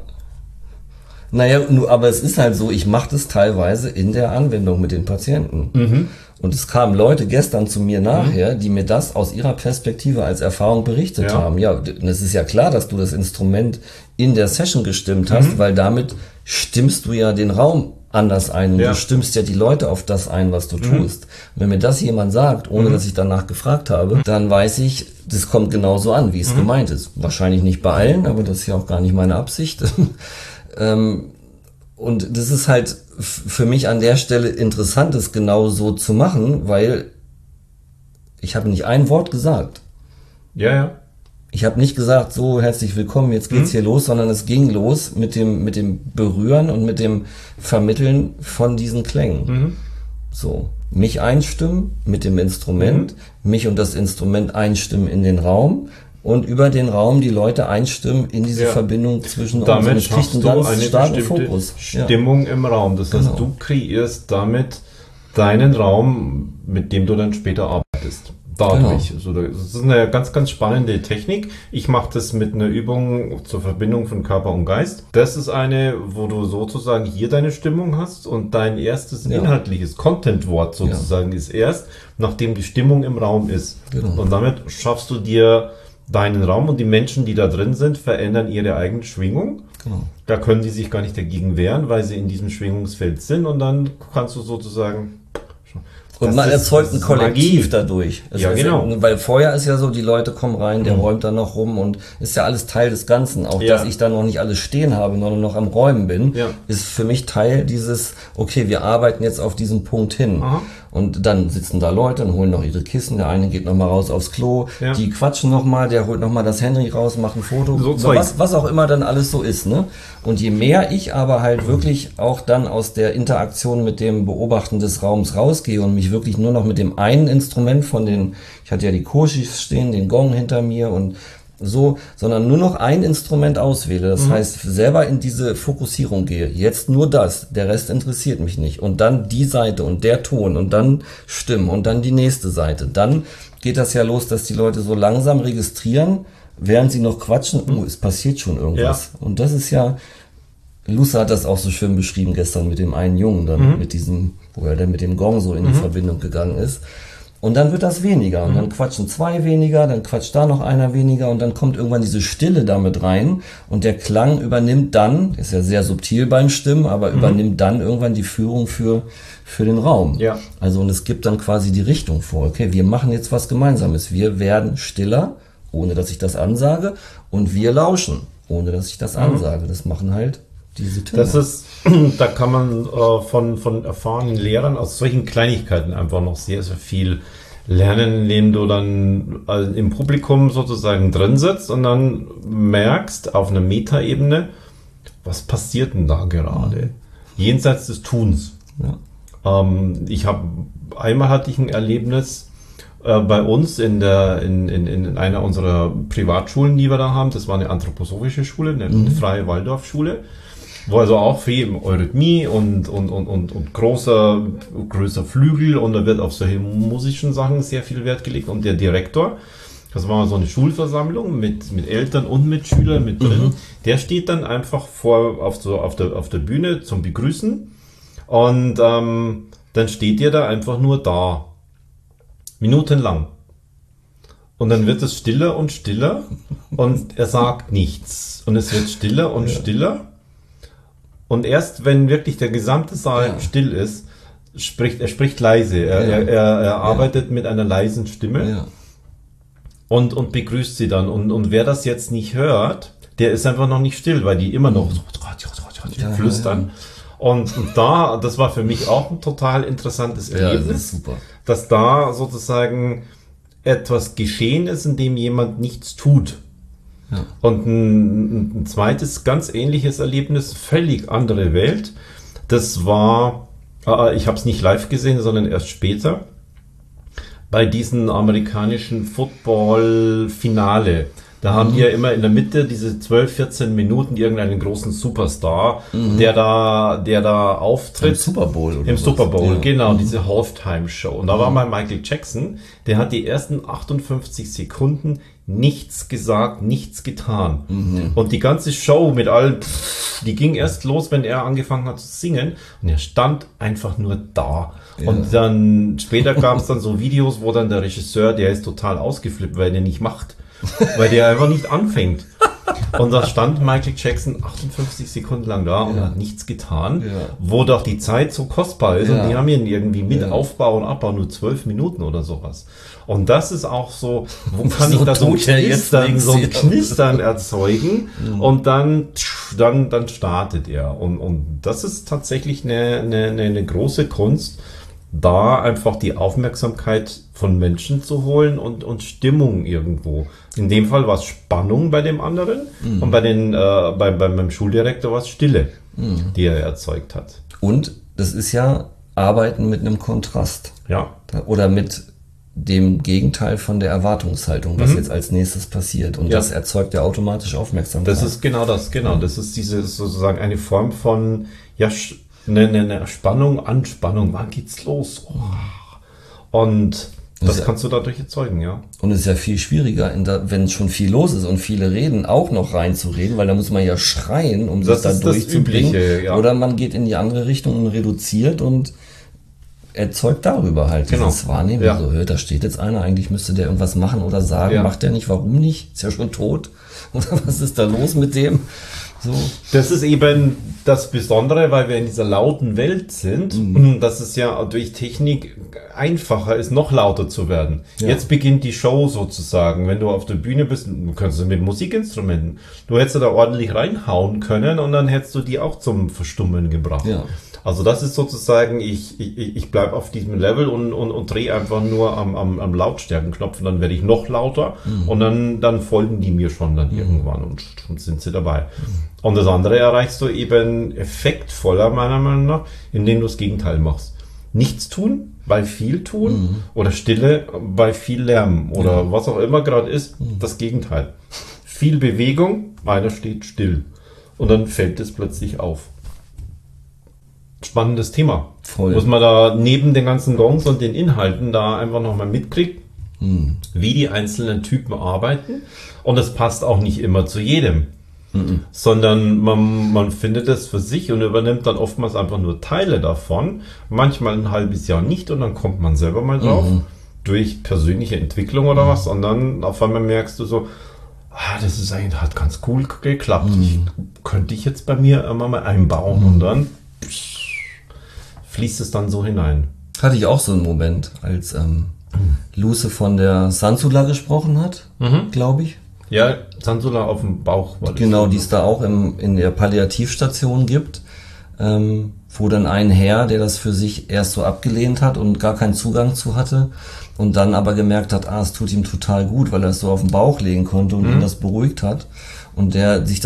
Naja, nur, aber es ist halt so, ich mache das teilweise in der Anwendung mit den Patienten. Mhm. Und es kamen Leute gestern zu mir nachher, mhm. die mir das aus ihrer Perspektive als Erfahrung berichtet ja. haben. Ja, und es ist ja klar, dass du das Instrument in der Session gestimmt hast, mhm. weil damit stimmst du ja den Raum anders ein und ja. du stimmst ja die Leute auf das ein, was du mhm. tust. Und wenn mir das jemand sagt, ohne mhm. dass ich danach gefragt habe, dann weiß ich, das kommt genauso an, wie es mhm. gemeint ist. Wahrscheinlich nicht bei allen, aber das ist ja auch gar nicht meine Absicht. ähm, und das ist halt für mich an der Stelle interessant, das genau so zu machen, weil ich habe nicht ein Wort gesagt. Ja, ja. Ich habe nicht gesagt, so herzlich willkommen, jetzt geht's mhm. hier los, sondern es ging los mit dem mit dem Berühren und mit dem Vermitteln von diesen Klängen. Mhm. So, mich einstimmen mit dem Instrument, mhm. mich und das Instrument einstimmen in den Raum und über den Raum die Leute einstimmen in diese ja. Verbindung zwischen damit uns. Damit schaffst du eine bestimmte Fokus. Stimmung ja. im Raum. Das heißt, genau. du kreierst damit deinen Raum, mit dem du dann später arbeitest. Dadurch. Genau. Das ist eine ganz, ganz spannende Technik. Ich mache das mit einer Übung zur Verbindung von Körper und Geist. Das ist eine, wo du sozusagen hier deine Stimmung hast und dein erstes ja. inhaltliches Content-Wort sozusagen ja. ist erst, nachdem die Stimmung im Raum ist. Genau. Und damit schaffst du dir deinen Raum und die Menschen, die da drin sind, verändern ihre eigene Schwingung. Genau. Da können die sich gar nicht dagegen wehren, weil sie in diesem Schwingungsfeld sind und dann kannst du sozusagen... Und man erzeugt ein Kollektiv Magie. dadurch. Das ja, genau. Ja, weil vorher ist ja so, die Leute kommen rein, der mhm. räumt da noch rum und ist ja alles Teil des Ganzen. Auch, ja. dass ich da noch nicht alles stehen habe, sondern noch am Räumen bin, ja. ist für mich Teil dieses, okay, wir arbeiten jetzt auf diesen Punkt hin. Aha. Und dann sitzen da Leute und holen noch ihre Kissen. Der eine geht noch mal raus aufs Klo, ja. die quatschen noch mal, der holt noch mal das Handy raus, macht ein Foto. So so was, was auch immer dann alles so ist, ne? Und je mehr ich aber halt wirklich auch dann aus der Interaktion mit dem Beobachten des Raums rausgehe und mich wirklich nur noch mit dem einen Instrument von den, ich hatte ja die Koshis stehen, den Gong hinter mir und so, sondern nur noch ein Instrument auswähle. Das mhm. heißt, selber in diese Fokussierung gehe. Jetzt nur das, der Rest interessiert mich nicht. Und dann die Seite und der Ton und dann Stimmen und dann die nächste Seite. Dann geht das ja los, dass die Leute so langsam registrieren, während sie noch quatschen, oh, es passiert schon irgendwas. Ja. Und das ist ja, Luce hat das auch so schön beschrieben gestern mit dem einen Jungen, dann mhm. mit diesem, wo er dann mit dem Gong so in die mhm. Verbindung gegangen ist. Und dann wird das weniger und dann quatschen zwei weniger, dann quatscht da noch einer weniger und dann kommt irgendwann diese Stille damit rein und der Klang übernimmt dann, ist ja sehr subtil beim Stimmen, aber mhm. übernimmt dann irgendwann die Führung für für den Raum. Ja. Also und es gibt dann quasi die Richtung vor. Okay, wir machen jetzt was Gemeinsames. Wir werden stiller, ohne dass ich das ansage, und wir lauschen, ohne dass ich das mhm. ansage. Das machen halt diese Töne. Das ist, da kann man äh, von, von erfahrenen Lehrern aus solchen Kleinigkeiten einfach noch sehr, sehr viel lernen, indem du dann äh, im Publikum sozusagen drin sitzt und dann merkst auf einer Metaebene, was passiert denn da gerade? Mhm. Jenseits des Tuns. Ja. Ähm, ich habe, einmal hatte ich ein Erlebnis äh, bei uns in der, in, in, in einer unserer Privatschulen, die wir da haben. Das war eine anthroposophische Schule, eine mhm. freie Waldorfschule, wo also auch viel Eurythmie und, und, und, und, und großer, größer Flügel, und da wird auf solche musischen Sachen sehr viel Wert gelegt. Und der Direktor, das war so eine Schulversammlung mit, mit Eltern und mit Schülern mit drin. Mhm. Der steht dann einfach vor, auf, so, auf, der, auf der Bühne zum Begrüßen, und ähm, dann steht ihr da einfach nur da. Minutenlang. Und dann wird es stiller und stiller und er sagt nichts. Und es wird stiller und ja. stiller. Und erst wenn wirklich der gesamte Saal ja. still ist, spricht er spricht leise. Er, ja. er, er, er ja. arbeitet mit einer leisen Stimme. Ja. Und, und begrüßt sie dann. Und, und wer das jetzt nicht hört, der ist einfach noch nicht still, weil die immer noch so ja, flüstern. Ja, ja. Und, und da, das war für mich auch ein total interessantes Erlebnis, ja, das ist super. Dass da sozusagen etwas geschehen ist, in dem jemand nichts tut. Ja. Und ein, ein zweites, ganz ähnliches Erlebnis, völlig andere Welt, das war, äh, ich habe es nicht live gesehen, sondern erst später, bei diesem amerikanischen Football-Finale. Da haben mhm. die ja immer in der Mitte diese zwölf, vierzehn Minuten irgendeinen großen Superstar, mhm. der da, der da auftritt. Im Super Bowl. Oder Im was? Super Bowl, ja. genau, mhm. diese Halftime-Show. Und da mhm. war mal Michael Jackson, der hat die ersten achtundfünfzig Sekunden nichts gesagt, nichts getan. Mhm. Und die ganze Show mit allen, pff, die ging erst los, wenn er angefangen hat zu singen. Und er stand einfach nur da. Ja. Und dann, später gab es dann so Videos, wo dann der Regisseur, der ist total ausgeflippt, weil der nicht macht. Weil der einfach nicht anfängt. Und da stand Michael Jackson achtundfünfzig Sekunden lang da und ja. hat nichts getan, ja. wo doch die Zeit so kostbar ist. Ja. Und die haben ihn irgendwie mit ja. Aufbau und Abbau nur zwölf Minuten oder sowas. Und das ist auch so, wo kann so ich da so ein Knistern, so ein Knistern erzeugen? Mhm. Und dann, dann, dann startet er. Und, und das ist tatsächlich eine, eine, eine große Kunst, da einfach die Aufmerksamkeit von Menschen zu holen und, und Stimmung irgendwo. In dem Fall war es Spannung bei dem anderen mhm. und bei den, äh, bei, bei meinem Schuldirektor war es Stille, mhm. die er erzeugt hat. Und das ist ja Arbeiten mit einem Kontrast. Ja. Oder mit dem Gegenteil von der Erwartungshaltung, was mhm. jetzt als nächstes passiert. Und ja. das erzeugt ja automatisch Aufmerksamkeit. Das ist genau das, genau. Das ist diese sozusagen eine Form von, ja, Eine, eine Spannung, Anspannung, wann geht's los? Oh. Und das ja, kannst du dadurch erzeugen, ja. Und es ist ja viel schwieriger, wenn schon viel los ist und viele reden, auch noch reinzureden, weil da muss man ja schreien, um das sich da durchzubringen. Ja. Oder man geht in die andere Richtung und reduziert und erzeugt darüber halt genau. dieses Wahrnehmen. Ja. So, da steht jetzt einer, eigentlich müsste der irgendwas machen oder sagen, ja. macht der nicht, warum nicht? Ist ja schon tot. Oder was ist da los mit dem? So. Das ist eben das Besondere, weil wir in dieser lauten Welt sind, mhm. dass es ja durch Technik einfacher ist, noch lauter zu werden. Ja. Jetzt beginnt die Show sozusagen. Wenn du auf der Bühne bist, du kannst mit Musikinstrumenten, du hättest da ordentlich reinhauen können und dann hättest du die auch zum Verstummen gebracht. Ja. Also das ist sozusagen, ich, ich, ich bleibe auf diesem Level und, und, und drehe einfach nur am, am, am Lautstärkenknopf und dann werde ich noch lauter mhm. und dann, dann folgen die mir schon dann mhm. irgendwann und, und sind sie dabei. Mhm. Und das andere erreichst du eben effektvoller, meiner Meinung nach, indem du das Gegenteil machst. Nichts tun, bei viel tun mhm. oder Stille bei viel Lärm oder mhm. was auch immer gerade ist, mhm. das Gegenteil. Viel Bewegung, einer steht still und dann fällt es plötzlich auf. Spannendes Thema. Voll. Muss man da neben den ganzen Gongs und den Inhalten da einfach nochmal mitkriegt, mhm. wie die einzelnen Typen arbeiten. Und es passt auch nicht immer zu jedem. Mhm. Sondern man, man findet es für sich und übernimmt dann oftmals einfach nur Teile davon. Manchmal ein halbes Jahr nicht und dann kommt man selber mal drauf. Mhm. Durch persönliche Entwicklung oder mhm. was. Und dann auf einmal merkst du so, ah, das ist eigentlich, hat ganz cool geklappt. Mhm. Ich, könnte ich jetzt bei mir immer mal einbauen. Mhm. Und dann psch, fließt es dann so hinein. Hatte ich auch so einen Moment, als ähm, Luce von der Sansula gesprochen hat, mhm. glaube ich. Ja, Sansula auf dem Bauch. War das genau, die es da auch im, in der Palliativstation gibt, ähm, wo dann ein Herr, der das für sich erst so abgelehnt hat und gar keinen Zugang zu hatte und dann aber gemerkt hat, ah, es tut ihm total gut, weil er es so auf den Bauch legen konnte und mhm. ihn das beruhigt hat und der sich das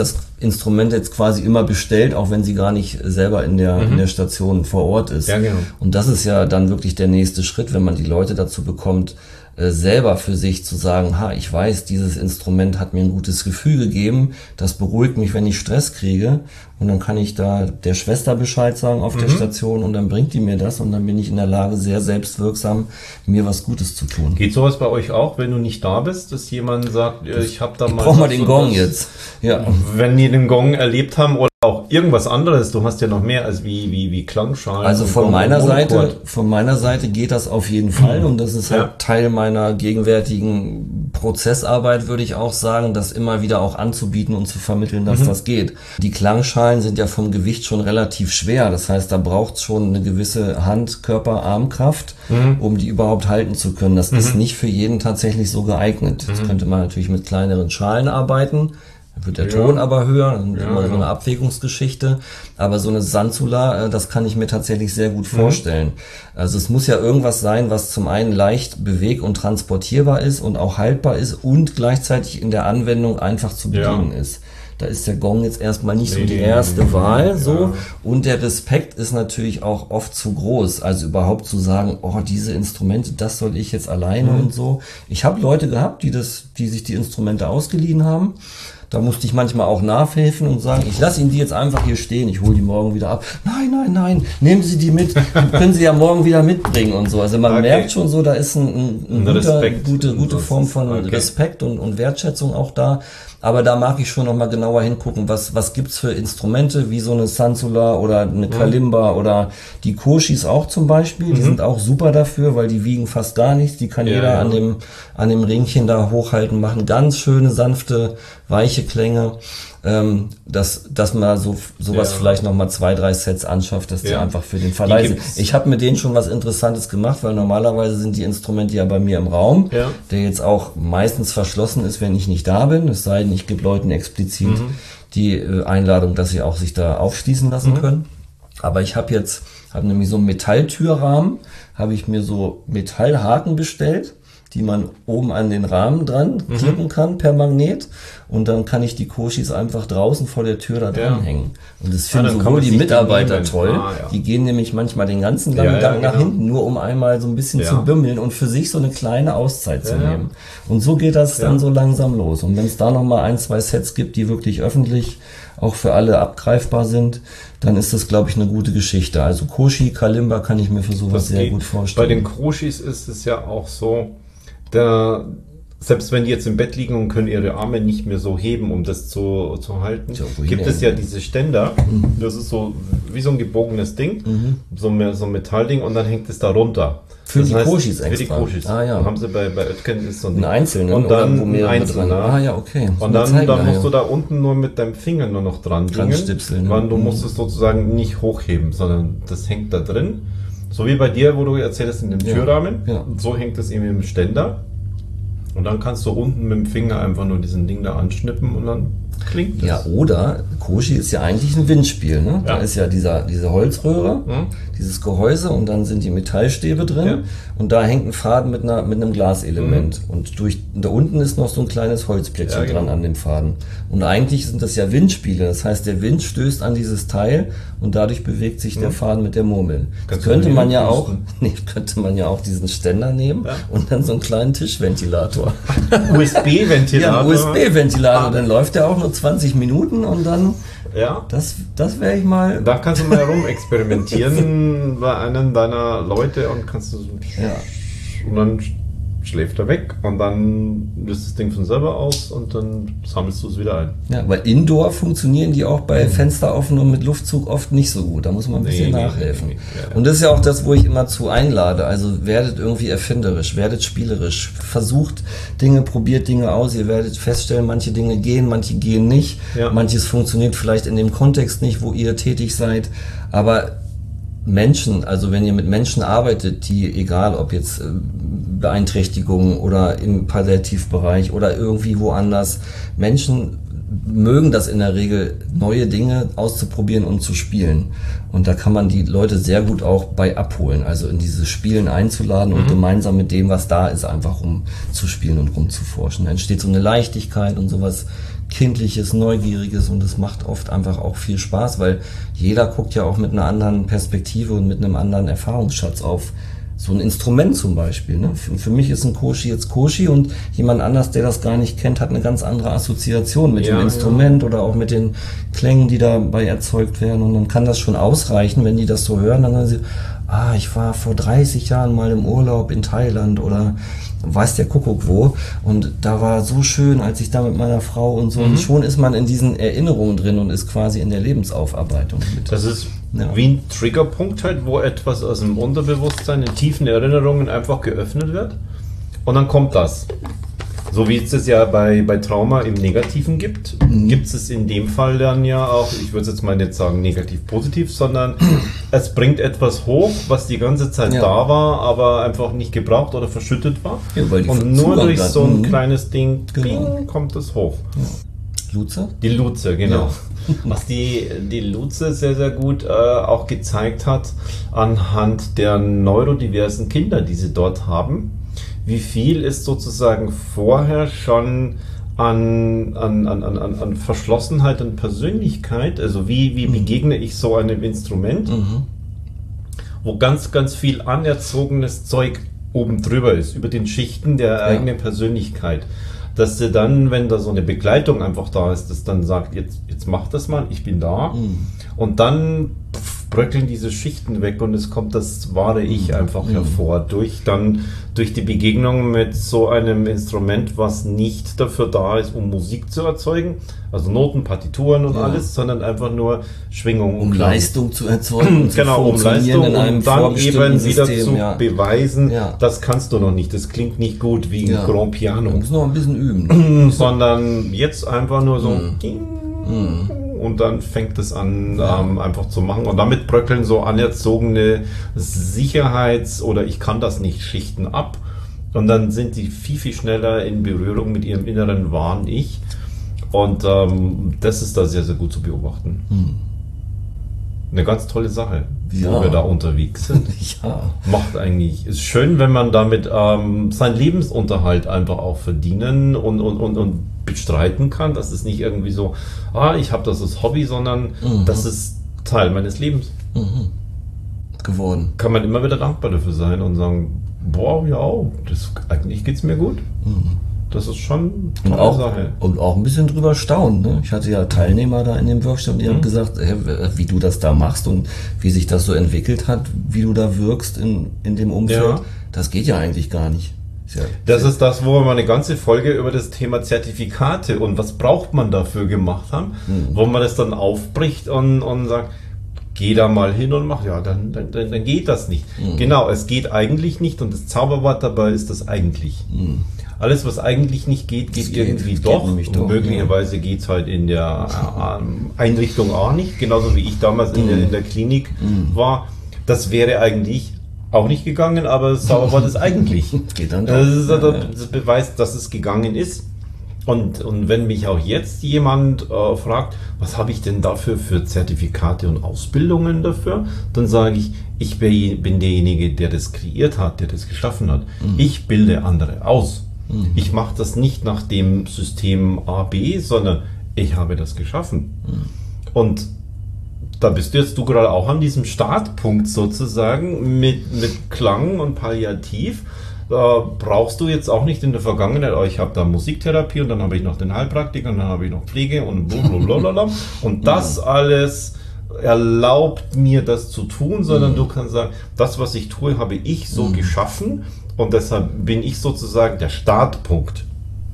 Instrumente jetzt quasi immer bestellt, auch wenn sie gar nicht selber in der, mhm. in der Station vor Ort ist. Ja, genau. Und das ist ja dann wirklich der nächste Schritt, wenn man die Leute dazu bekommt, äh, selber für sich zu sagen, ha, ich weiß, dieses Instrument hat mir ein gutes Gefühl gegeben, das beruhigt mich, wenn ich Stress kriege, und dann kann ich da der Schwester Bescheid sagen auf mhm. der Station, und dann bringt die mir das, und dann bin ich in der Lage, sehr selbstwirksam mir was Gutes zu tun. Geht sowas bei euch auch, wenn du nicht da bist, dass jemand sagt, ich habe da ich mal... Ich brauch mal den Gong jetzt. Ja. Wenn die den Gong erlebt haben oder auch irgendwas anderes, du hast ja noch mehr als wie wie wie Klangschalen. Also von meiner Seite, von meiner Seite geht das auf jeden Fall, mhm. und das ist halt ja. Teil meiner gegenwärtigen Prozessarbeit, würde ich auch sagen, das immer wieder auch anzubieten und zu vermitteln, dass mhm. das geht. Die Klangschalen sind ja vom Gewicht schon relativ schwer, das heißt, da braucht es schon eine gewisse Hand-, Körper-, Armkraft, mhm. um die überhaupt halten zu können. Das mhm. ist nicht für jeden tatsächlich so geeignet. Das mhm. könnte man natürlich mit kleineren Schalen arbeiten. Dann wird der ja. Ton aber höher, dann ist ja, immer so eine Abwägungsgeschichte. Aber so eine Sansula, das kann ich mir tatsächlich sehr gut vorstellen. Mhm. Also es muss ja irgendwas sein, was zum einen leicht beweg- und transportierbar ist und auch haltbar ist und gleichzeitig in der Anwendung einfach zu bedienen ja. ist. Da ist der Gong jetzt erstmal nicht nee, so die erste nee, Wahl, so. Ja. Und der Respekt ist natürlich auch oft zu groß. Also überhaupt zu sagen, oh, diese Instrumente, das soll ich jetzt alleine mhm. und so. Ich habe Leute gehabt, die das, die sich die Instrumente ausgeliehen haben. Da musste ich manchmal auch nachhelfen und sagen, ich lasse Ihnen die jetzt einfach hier stehen, ich hole die morgen wieder ab. Nein, nein, nein, nehmen Sie die mit, die können Sie ja morgen wieder mitbringen und so. Also man okay. merkt schon so, da ist ein, ein, ein guter, gute, gute Form von okay. Respekt und, und Wertschätzung auch da. Aber da mag ich schon noch mal genauer hingucken, was was gibt's für Instrumente, wie so eine Sansula oder eine Kalimba mhm. oder die Koshis auch zum Beispiel. Mhm. Die sind auch super dafür, weil die wiegen fast gar nichts. Die kann ja, jeder ja. an dem an dem Ringchen da hochhalten, machen ganz schöne, sanfte, weiche Klänge. Ähm, dass dass man so sowas ja. vielleicht noch mal zwei, drei Sets anschafft, dass die ja. einfach für den Verleih sind. Ich habe mit denen schon was Interessantes gemacht, weil normalerweise sind die Instrumente ja bei mir im Raum, ja. der jetzt auch meistens verschlossen ist, wenn ich nicht da bin. Es sei denn, ich gebe Leuten explizit mhm. die äh, Einladung, dass sie auch sich da aufschließen lassen mhm. können. Aber ich habe jetzt, habe nämlich so einen Metalltürrahmen, habe ich mir so Metallhaken bestellt, die man oben an den Rahmen dran mhm. klippen kann per Magnet, und dann kann ich die Koshis einfach draußen vor der Tür da dran ja. hängen. Und das finden ah, sowohl die Mitarbeiter toll, ah, ja. die gehen nämlich manchmal den ganzen langen ja, Gang ja, nach genau. hinten, nur um einmal so ein bisschen ja. zu bimmeln und für sich so eine kleine Auszeit ja, zu nehmen. Und so geht das ja. dann so langsam los. Und wenn es da noch mal ein, zwei Sets gibt, die wirklich öffentlich auch für alle abgreifbar sind, dann ist das, glaube ich, eine gute Geschichte. Also Koshi, Kalimba kann ich mir für sowas das sehr geht. gut vorstellen. Bei den Koshis ist es ja auch so, Da, selbst wenn die jetzt im Bett liegen und können ihre Arme nicht mehr so heben, um das zu, zu halten, ja, gibt es ja diese Ständer. Mhm. Das ist so wie so ein gebogenes Ding, mhm. so, ein, so ein Metallding, und dann hängt es da runter. Für das die heißt, Koshis extra? Für die Koshis. Ah, ja. Haben sie bei, bei Oetken ist so ein, ein einzelnen und dann wo ein einzelner. Ah ja, okay. Und dann, zeigen, dann musst ja. du da unten nur mit deinem Finger nur noch dran dran stipseln. Weil du musst es sozusagen nicht hochheben, sondern das hängt da drin. So wie bei dir, wo du erzählst in dem ja. Türrahmen. Ja. So hängt es eben im Ständer. Und dann kannst du unten mit dem Finger einfach nur diesen Ding da anschnippen und dann klingt das. Ja, oder Koshi ist ja eigentlich ein Windspiel, ne? Ja. Da ist ja dieser, diese Holzröhre, mhm. dieses Gehäuse, und dann sind die Metallstäbe drin, ja. und da hängt ein Faden mit einer, mit einem Glaselement. Mhm. Und durch, da unten ist noch so ein kleines Holzplättchen ja, genau. dran an dem Faden. Und eigentlich sind das ja Windspiele. Das heißt, der Wind stößt an dieses Teil und dadurch bewegt sich mhm. der Faden mit der Murmel. Das könnte man ja auch, nee, könnte man ja auch diesen Ständer nehmen ja. und dann so einen kleinen Tischventilator. U S B-Ventilator. Ja, U S B-Ventilator. Ah. Dann läuft der auch nur zwanzig Minuten und dann, ja. das, das wäre ich mal. Da kannst du mal herum experimentieren bei einem deiner Leute und kannst du so, ja. und dann schläft er weg und dann löst das Ding von selber aus und dann sammelst du es wieder ein. Ja, weil Indoor funktionieren die auch bei mhm. Fenster offen und mit Luftzug oft nicht so gut. Da muss man ein bisschen nee, nachhelfen. Nee, nee, nee. Ja, ja. Und das ist ja auch das, wo ich immer zu einlade. Also werdet irgendwie erfinderisch, werdet spielerisch, versucht Dinge, probiert Dinge aus. Ihr werdet feststellen, manche Dinge gehen, manche gehen nicht. Ja. Manches funktioniert vielleicht in dem Kontext nicht, wo ihr tätig seid. Aber Menschen, also wenn ihr mit Menschen arbeitet, die, egal ob jetzt Beeinträchtigungen oder im Palliativbereich oder irgendwie woanders, Menschen mögen das in der Regel, neue Dinge auszuprobieren und zu spielen. Und da kann man die Leute sehr gut auch bei abholen, also in dieses Spielen einzuladen und mhm. gemeinsam mit dem, was da ist, einfach rumzuspielen und rumzuforschen. Da entsteht so eine Leichtigkeit und sowas Kindliches, Neugieriges und es macht oft einfach auch viel Spaß, weil jeder guckt ja auch mit einer anderen Perspektive und mit einem anderen Erfahrungsschatz auf so ein Instrument zum Beispiel. Ne? Für, für mich ist ein Koshi jetzt Koshi und jemand anders, der das gar nicht kennt, hat eine ganz andere Assoziation mit ja, dem Instrument ja. oder auch mit den Klängen, die dabei erzeugt werden und dann kann das schon ausreichen, wenn die das so hören, dann sagen sie, ah, ich war vor dreißig Jahren mal im Urlaub in Thailand oder weiß der Kuckuck wo und da war so schön, als ich da mit meiner Frau und so mhm. und schon ist man in diesen Erinnerungen drin und ist quasi in der Lebensaufarbeitung mit. Das ist ja. wie ein Triggerpunkt halt, wo etwas aus dem Unterbewusstsein in tiefen Erinnerungen einfach geöffnet wird und dann kommt das. So wie es es ja bei, bei Trauma im Negativen gibt, mhm. gibt es in dem Fall dann ja auch, ich würde es jetzt mal nicht sagen negativ-positiv, sondern es bringt etwas hoch, was die ganze Zeit ja. da war, aber einfach nicht gebraucht oder verschüttet war. Ja, und nur durch so ein mhm. kleines Ding genau. bing, kommt es hoch. Ja. Luze? Die Luze, genau. Ja. Was die, die Luze sehr, sehr gut äh, auch gezeigt hat anhand der neurodiversen Kinder, die sie dort haben. Wie viel ist sozusagen vorher schon an, an, an, an, an Verschlossenheit und Persönlichkeit, also wie, wie begegne ich so einem Instrument, mhm. wo ganz, ganz viel anerzogenes Zeug oben drüber ist, über den Schichten der ja. eigenen Persönlichkeit. Dass du dann, wenn da so eine Begleitung einfach da ist, das dann sagt, jetzt, jetzt mach das mal, ich bin da. Mhm. Und dann pff, bröckeln diese Schichten weg und es kommt das wahre Ich einfach mhm. hervor. Durch dann, durch die Begegnung mit so einem Instrument, was nicht dafür da ist, um Musik zu erzeugen, also Noten, Partituren und ja. alles, sondern einfach nur Schwingung. Um Leistung zu erzeugen. Genau, um Leistung in einem und dann eben wieder System, zu ja. beweisen, ja. das kannst du noch nicht, das klingt nicht gut wie ja. ein Grand Piano. Du musst noch ein bisschen üben. Sondern jetzt einfach nur so mhm. ding, und dann fängt es an, ja. ähm, einfach zu machen. Und damit bröckeln so anerzogene Sicherheits- oder ich kann das nicht Schichten ab. Und dann sind die viel, viel schneller in Berührung mit ihrem inneren wahren Ich. Und ähm, das ist da sehr, sehr gut zu beobachten. Hm. Eine ganz tolle Sache, ja. wo wir da unterwegs sind. ja. Macht eigentlich, ist schön, wenn man damit ähm, seinen Lebensunterhalt einfach auch verdienen und, und, und, und bestreiten kann. Das ist nicht irgendwie so, ah, ich habe das als Hobby, sondern mhm. das ist Teil meines Lebens. Mhm. Geworden. Kann man immer wieder dankbar dafür sein und sagen, boah, ja, das, eigentlich geht's mir gut. Mhm. Das ist schon eine tolle Sache. Und auch ein bisschen drüber staunen. Ne? Ich hatte ja Teilnehmer da in dem Workshop, die mhm. haben gesagt, hey, wie du das da machst und wie sich das so entwickelt hat, wie du da wirkst in, in dem Umfeld. Ja. Das geht ja eigentlich gar nicht. Ist ja, das ist das, wo wir mal eine ganze Folge über das Thema Zertifikate und was braucht man dafür gemacht haben, mhm. wo man das dann aufbricht und, und sagt, geh da mal hin und mach, ja, dann, dann, dann, dann geht das nicht. Mhm. Genau, es geht eigentlich nicht und das Zauberwort dabei ist das eigentlich. Mhm. Alles, was eigentlich nicht geht, geht, geht irgendwie geht doch. Und doch, möglicherweise ja. geht's halt in der äh, Einrichtung auch nicht. Genauso wie ich damals in, mhm. der, in der Klinik mhm. war. Das wäre eigentlich auch nicht gegangen, aber das Zauberwort ist eigentlich. Geht dann doch. Das ist also, das beweist, dass es gegangen ist. Und, und wenn mich auch jetzt jemand äh, fragt, was habe ich denn dafür für Zertifikate und Ausbildungen dafür, dann sage ich, ich bin derjenige, der das kreiert hat, der das geschaffen hat. Mhm. Ich bilde andere aus. Mhm. Ich mache das nicht nach dem System A B, sondern ich habe das geschaffen. Mhm. Und da bist du jetzt du gerade auch an diesem Startpunkt sozusagen mit, mit Klang und Palliativ. Da brauchst du jetzt auch nicht in der Vergangenheit, oh, ich habe da Musiktherapie und dann habe ich noch den Heilpraktiker und dann habe ich noch Pflege und blablabla. Und das alles erlaubt mir das zu tun, sondern mhm. du kannst sagen, das, was ich tue, habe ich so mhm. geschaffen und deshalb bin ich sozusagen der Startpunkt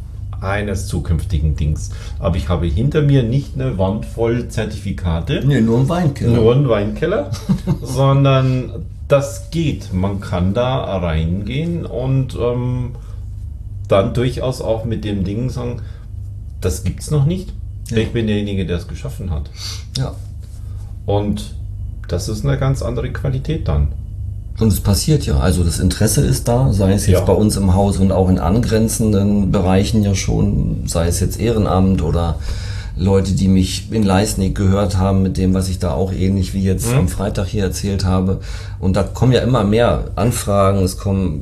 eines zukünftigen Dings. Aber ich habe hinter mir nicht eine Wand voll Zertifikate. Nee, nur ein Weinkeller. Nur ein Weinkeller, sondern das geht. Man kann da reingehen und ähm, dann durchaus auch mit dem Ding sagen, das gibt's noch nicht. Ja. Ich bin derjenige, der es geschaffen hat. Ja. Und das ist eine ganz andere Qualität dann. Und es passiert ja, also das Interesse ist da, sei es jetzt ja. bei uns im Haus und auch in angrenzenden Bereichen ja schon, sei es jetzt Ehrenamt oder Leute, die mich in Leisnig gehört haben mit dem, was ich da auch ähnlich wie jetzt mhm. am Freitag hier erzählt habe. Und da kommen ja immer mehr Anfragen, es kommen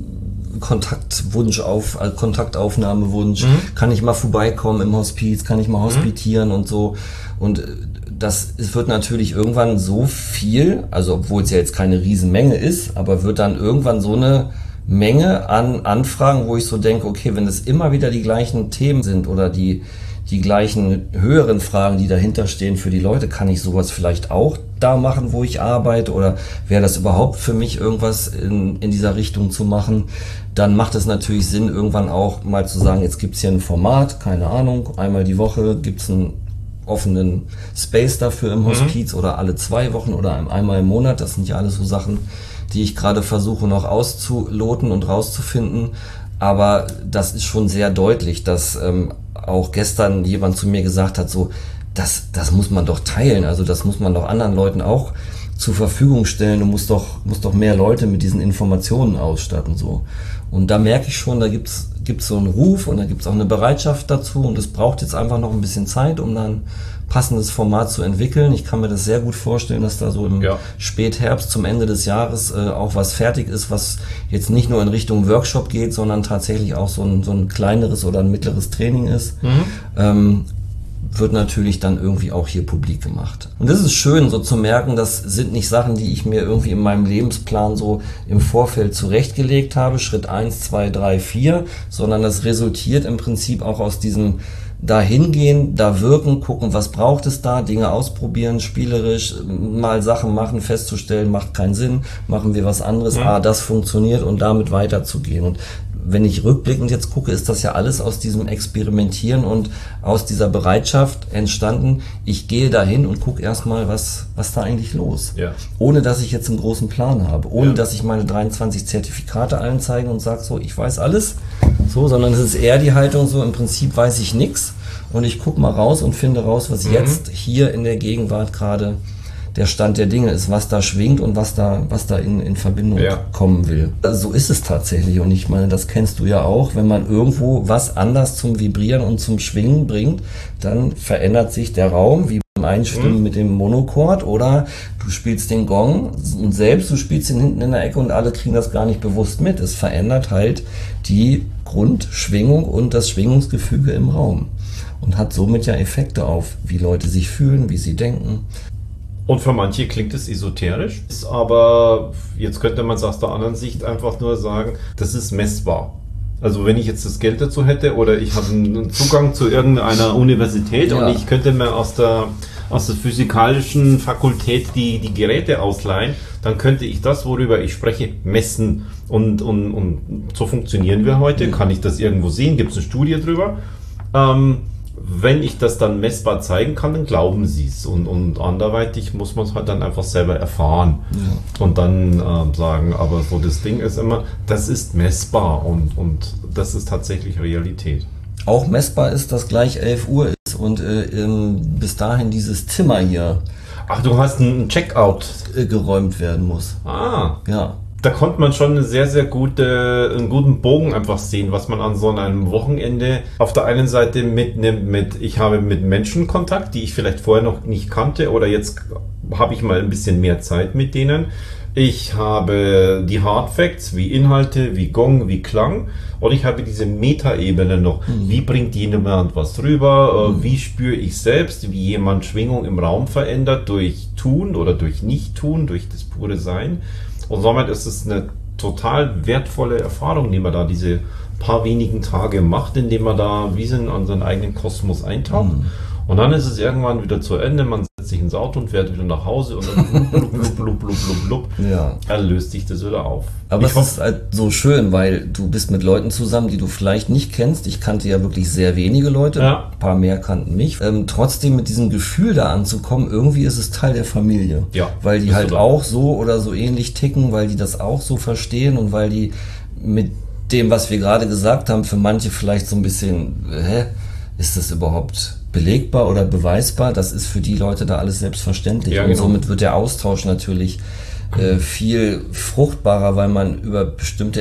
Kontaktwunsch auf, äh, Kontaktaufnahmewunsch, Mhm. kann ich mal vorbeikommen im Hospiz, kann ich mal hospitieren und so. Und äh, das es wird natürlich irgendwann so viel, also obwohl es ja jetzt keine Riesenmenge ist, aber wird dann irgendwann so eine Menge an Anfragen, wo ich so denke, okay, wenn es immer wieder die gleichen Themen sind oder die die gleichen höheren Fragen, die dahinter stehen für die Leute, kann ich sowas vielleicht auch da machen, wo ich arbeite, oder wäre das überhaupt für mich irgendwas in, in dieser Richtung zu machen? Dann macht es natürlich Sinn, irgendwann auch mal zu sagen, jetzt gibt's hier ein Format, keine Ahnung, einmal die Woche gibt's einen offenen Space dafür im Hospiz mhm. oder alle zwei Wochen oder einmal im Monat. Das sind ja alles so Sachen, die ich gerade versuche noch auszuloten und rauszufinden. Aber das ist schon sehr deutlich, dass ähm, auch gestern jemand zu mir gesagt hat, so, das, das muss man doch teilen, also das muss man doch anderen Leuten auch zur Verfügung stellen. Du musst doch, musst doch mehr Leute mit diesen Informationen ausstatten, so. Und da merke ich schon, da gibt's, gibt's so einen Ruf und da gibt's auch eine Bereitschaft dazu, und es braucht jetzt einfach noch ein bisschen Zeit, um dann passendes Format zu entwickeln. Ich kann mir das sehr gut vorstellen, dass da so im ja. Spätherbst zum Ende des Jahres äh, auch was fertig ist, was jetzt nicht nur in Richtung Workshop geht, sondern tatsächlich auch so ein, so ein kleineres oder ein mittleres Training ist. Mhm. Ähm, wird natürlich dann irgendwie auch hier publik gemacht. Und das ist schön, so zu merken, das sind nicht Sachen, die ich mir irgendwie in meinem Lebensplan so im Vorfeld zurechtgelegt habe, Schritt eins, zwei, drei, vier, sondern das resultiert im Prinzip auch aus diesem da hingehen, da wirken, gucken, was braucht es da, Dinge ausprobieren, spielerisch, mal Sachen machen, festzustellen, macht keinen Sinn, machen wir was anderes, mhm. ah, das funktioniert, und damit weiterzugehen. Und wenn ich rückblickend jetzt gucke, ist das ja alles aus diesem Experimentieren und aus dieser Bereitschaft entstanden. Ich gehe dahin und gucke erstmal, was, was da eigentlich los. Ja. Ohne dass ich jetzt einen großen Plan habe, ohne ja. dass ich meine dreiundzwanzig Zertifikate allen zeige und sage so, ich weiß alles, so, sondern es ist eher die Haltung so, im Prinzip weiß ich nichts und ich gucke mal raus und finde raus, was mhm. jetzt hier in der Gegenwart gerade der Stand der Dinge ist, was da schwingt und was da, was da in, in Verbindung ja. kommen will. Also so ist es tatsächlich, und ich meine, das kennst du ja auch, wenn man irgendwo was anders zum Vibrieren und zum Schwingen bringt, dann verändert sich der Raum, wie beim Einstimmen mhm. mit dem Monochord, oder du spielst den Gong und selbst du spielst ihn hinten in der Ecke und alle kriegen das gar nicht bewusst mit. Es verändert halt die Grundschwingung und das Schwingungsgefüge im Raum und hat somit ja Effekte auf, wie Leute sich fühlen, wie sie denken. Und für manche klingt es esoterisch, ist aber, jetzt könnte man es aus der anderen Sicht einfach nur sagen, das ist messbar. Also wenn ich jetzt das Geld dazu hätte oder ich habe einen Zugang zu irgendeiner Universität ja. und ich könnte mir aus der, aus der physikalischen Fakultät die, die Geräte ausleihen, dann könnte ich das, worüber ich spreche, messen. Und, und, und so funktionieren wir heute. Mhm. Kann ich das irgendwo sehen? Gibt es eine Studie drüber? Ähm, Wenn ich das dann messbar zeigen kann, dann glauben sie es. Und, und anderweitig muss man es halt dann einfach selber erfahren. Ja. Und dann äh, sagen, aber so das Ding ist immer, das ist messbar und, und das ist tatsächlich Realität. Auch messbar ist, dass gleich elf Uhr ist und äh, ähm, bis dahin dieses Zimmer hier. Ach, du hast einen Checkout. Äh, geräumt werden muss. Ah. Ja. Da konnte man schon eine sehr, sehr gute, einen guten Bogen einfach sehen, was man an so einem Wochenende auf der einen Seite mitnimmt mit, ich habe mit Menschen Kontakt, die ich vielleicht vorher noch nicht kannte, oder jetzt habe ich mal ein bisschen mehr Zeit mit denen. Ich habe die Hard Facts, wie Inhalte, wie Gong, wie Klang, und ich habe diese Metaebene noch. Mhm. Wie bringt jemand was rüber? Mhm. Wie spüre ich selbst, wie jemand Schwingung im Raum verändert durch Tun oder durch Nicht-Tun, durch das pure Sein. Und somit ist es eine total wertvolle Erfahrung, die man da diese paar wenigen Tage macht, indem man da wie in seinen eigenen Kosmos eintaucht. Mhm. Und dann ist es irgendwann wieder zu Ende, man setzt sich ins Auto und fährt wieder nach Hause und dann blub, blub, blub, blub, blub, blub, ja. dann löst sich das wieder auf. Aber ich es ist halt so schön, weil du bist mit Leuten zusammen, die du vielleicht nicht kennst. Ich kannte ja wirklich sehr wenige Leute, ja. ein paar mehr kannten mich. Ähm, trotzdem mit diesem Gefühl da anzukommen, irgendwie ist es Teil der Familie. Ja, weil die halt auch so oder so ähnlich ticken, weil die das auch so verstehen und weil die mit dem, was wir gerade gesagt haben, für manche vielleicht so ein bisschen, hä, ist das überhaupt belegbar oder beweisbar? Das ist für die Leute da alles selbstverständlich. Ja, genau. Und somit wird der Austausch natürlich äh, viel fruchtbarer, weil man über bestimmte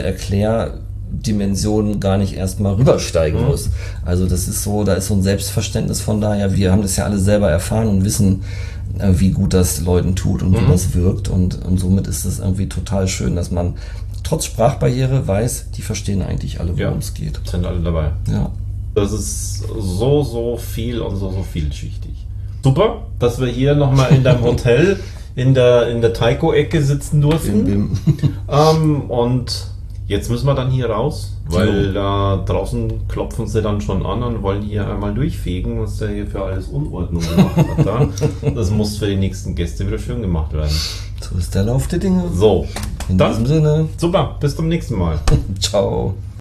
Erklärdimensionen gar nicht erstmal rübersteigen mhm. muss. Also das ist so, da ist so ein Selbstverständnis von daher. Wir haben das ja alle selber erfahren und wissen, äh, wie gut das Leuten tut und mhm. wie das wirkt. Und, und somit ist es irgendwie total schön, dass man trotz Sprachbarriere weiß, die verstehen eigentlich alle, worum Ja, es geht. sind alle dabei. Ja. Das ist so, so viel und so, so vielschichtig. Super, dass wir hier nochmal in deinem Hotel in der, in der Taiko-Ecke sitzen durften. Bim, bim. Ähm, und jetzt müssen wir dann hier raus, weil da draußen klopfen sie dann schon an und wollen hier einmal durchfegen, was der hier für alles Unordnung gemacht hat. Da. Das muss für die nächsten Gäste wieder schön gemacht werden. So ist der Lauf der Dinge. So, In dann diesem Sinne. super, bis zum nächsten Mal. Ciao.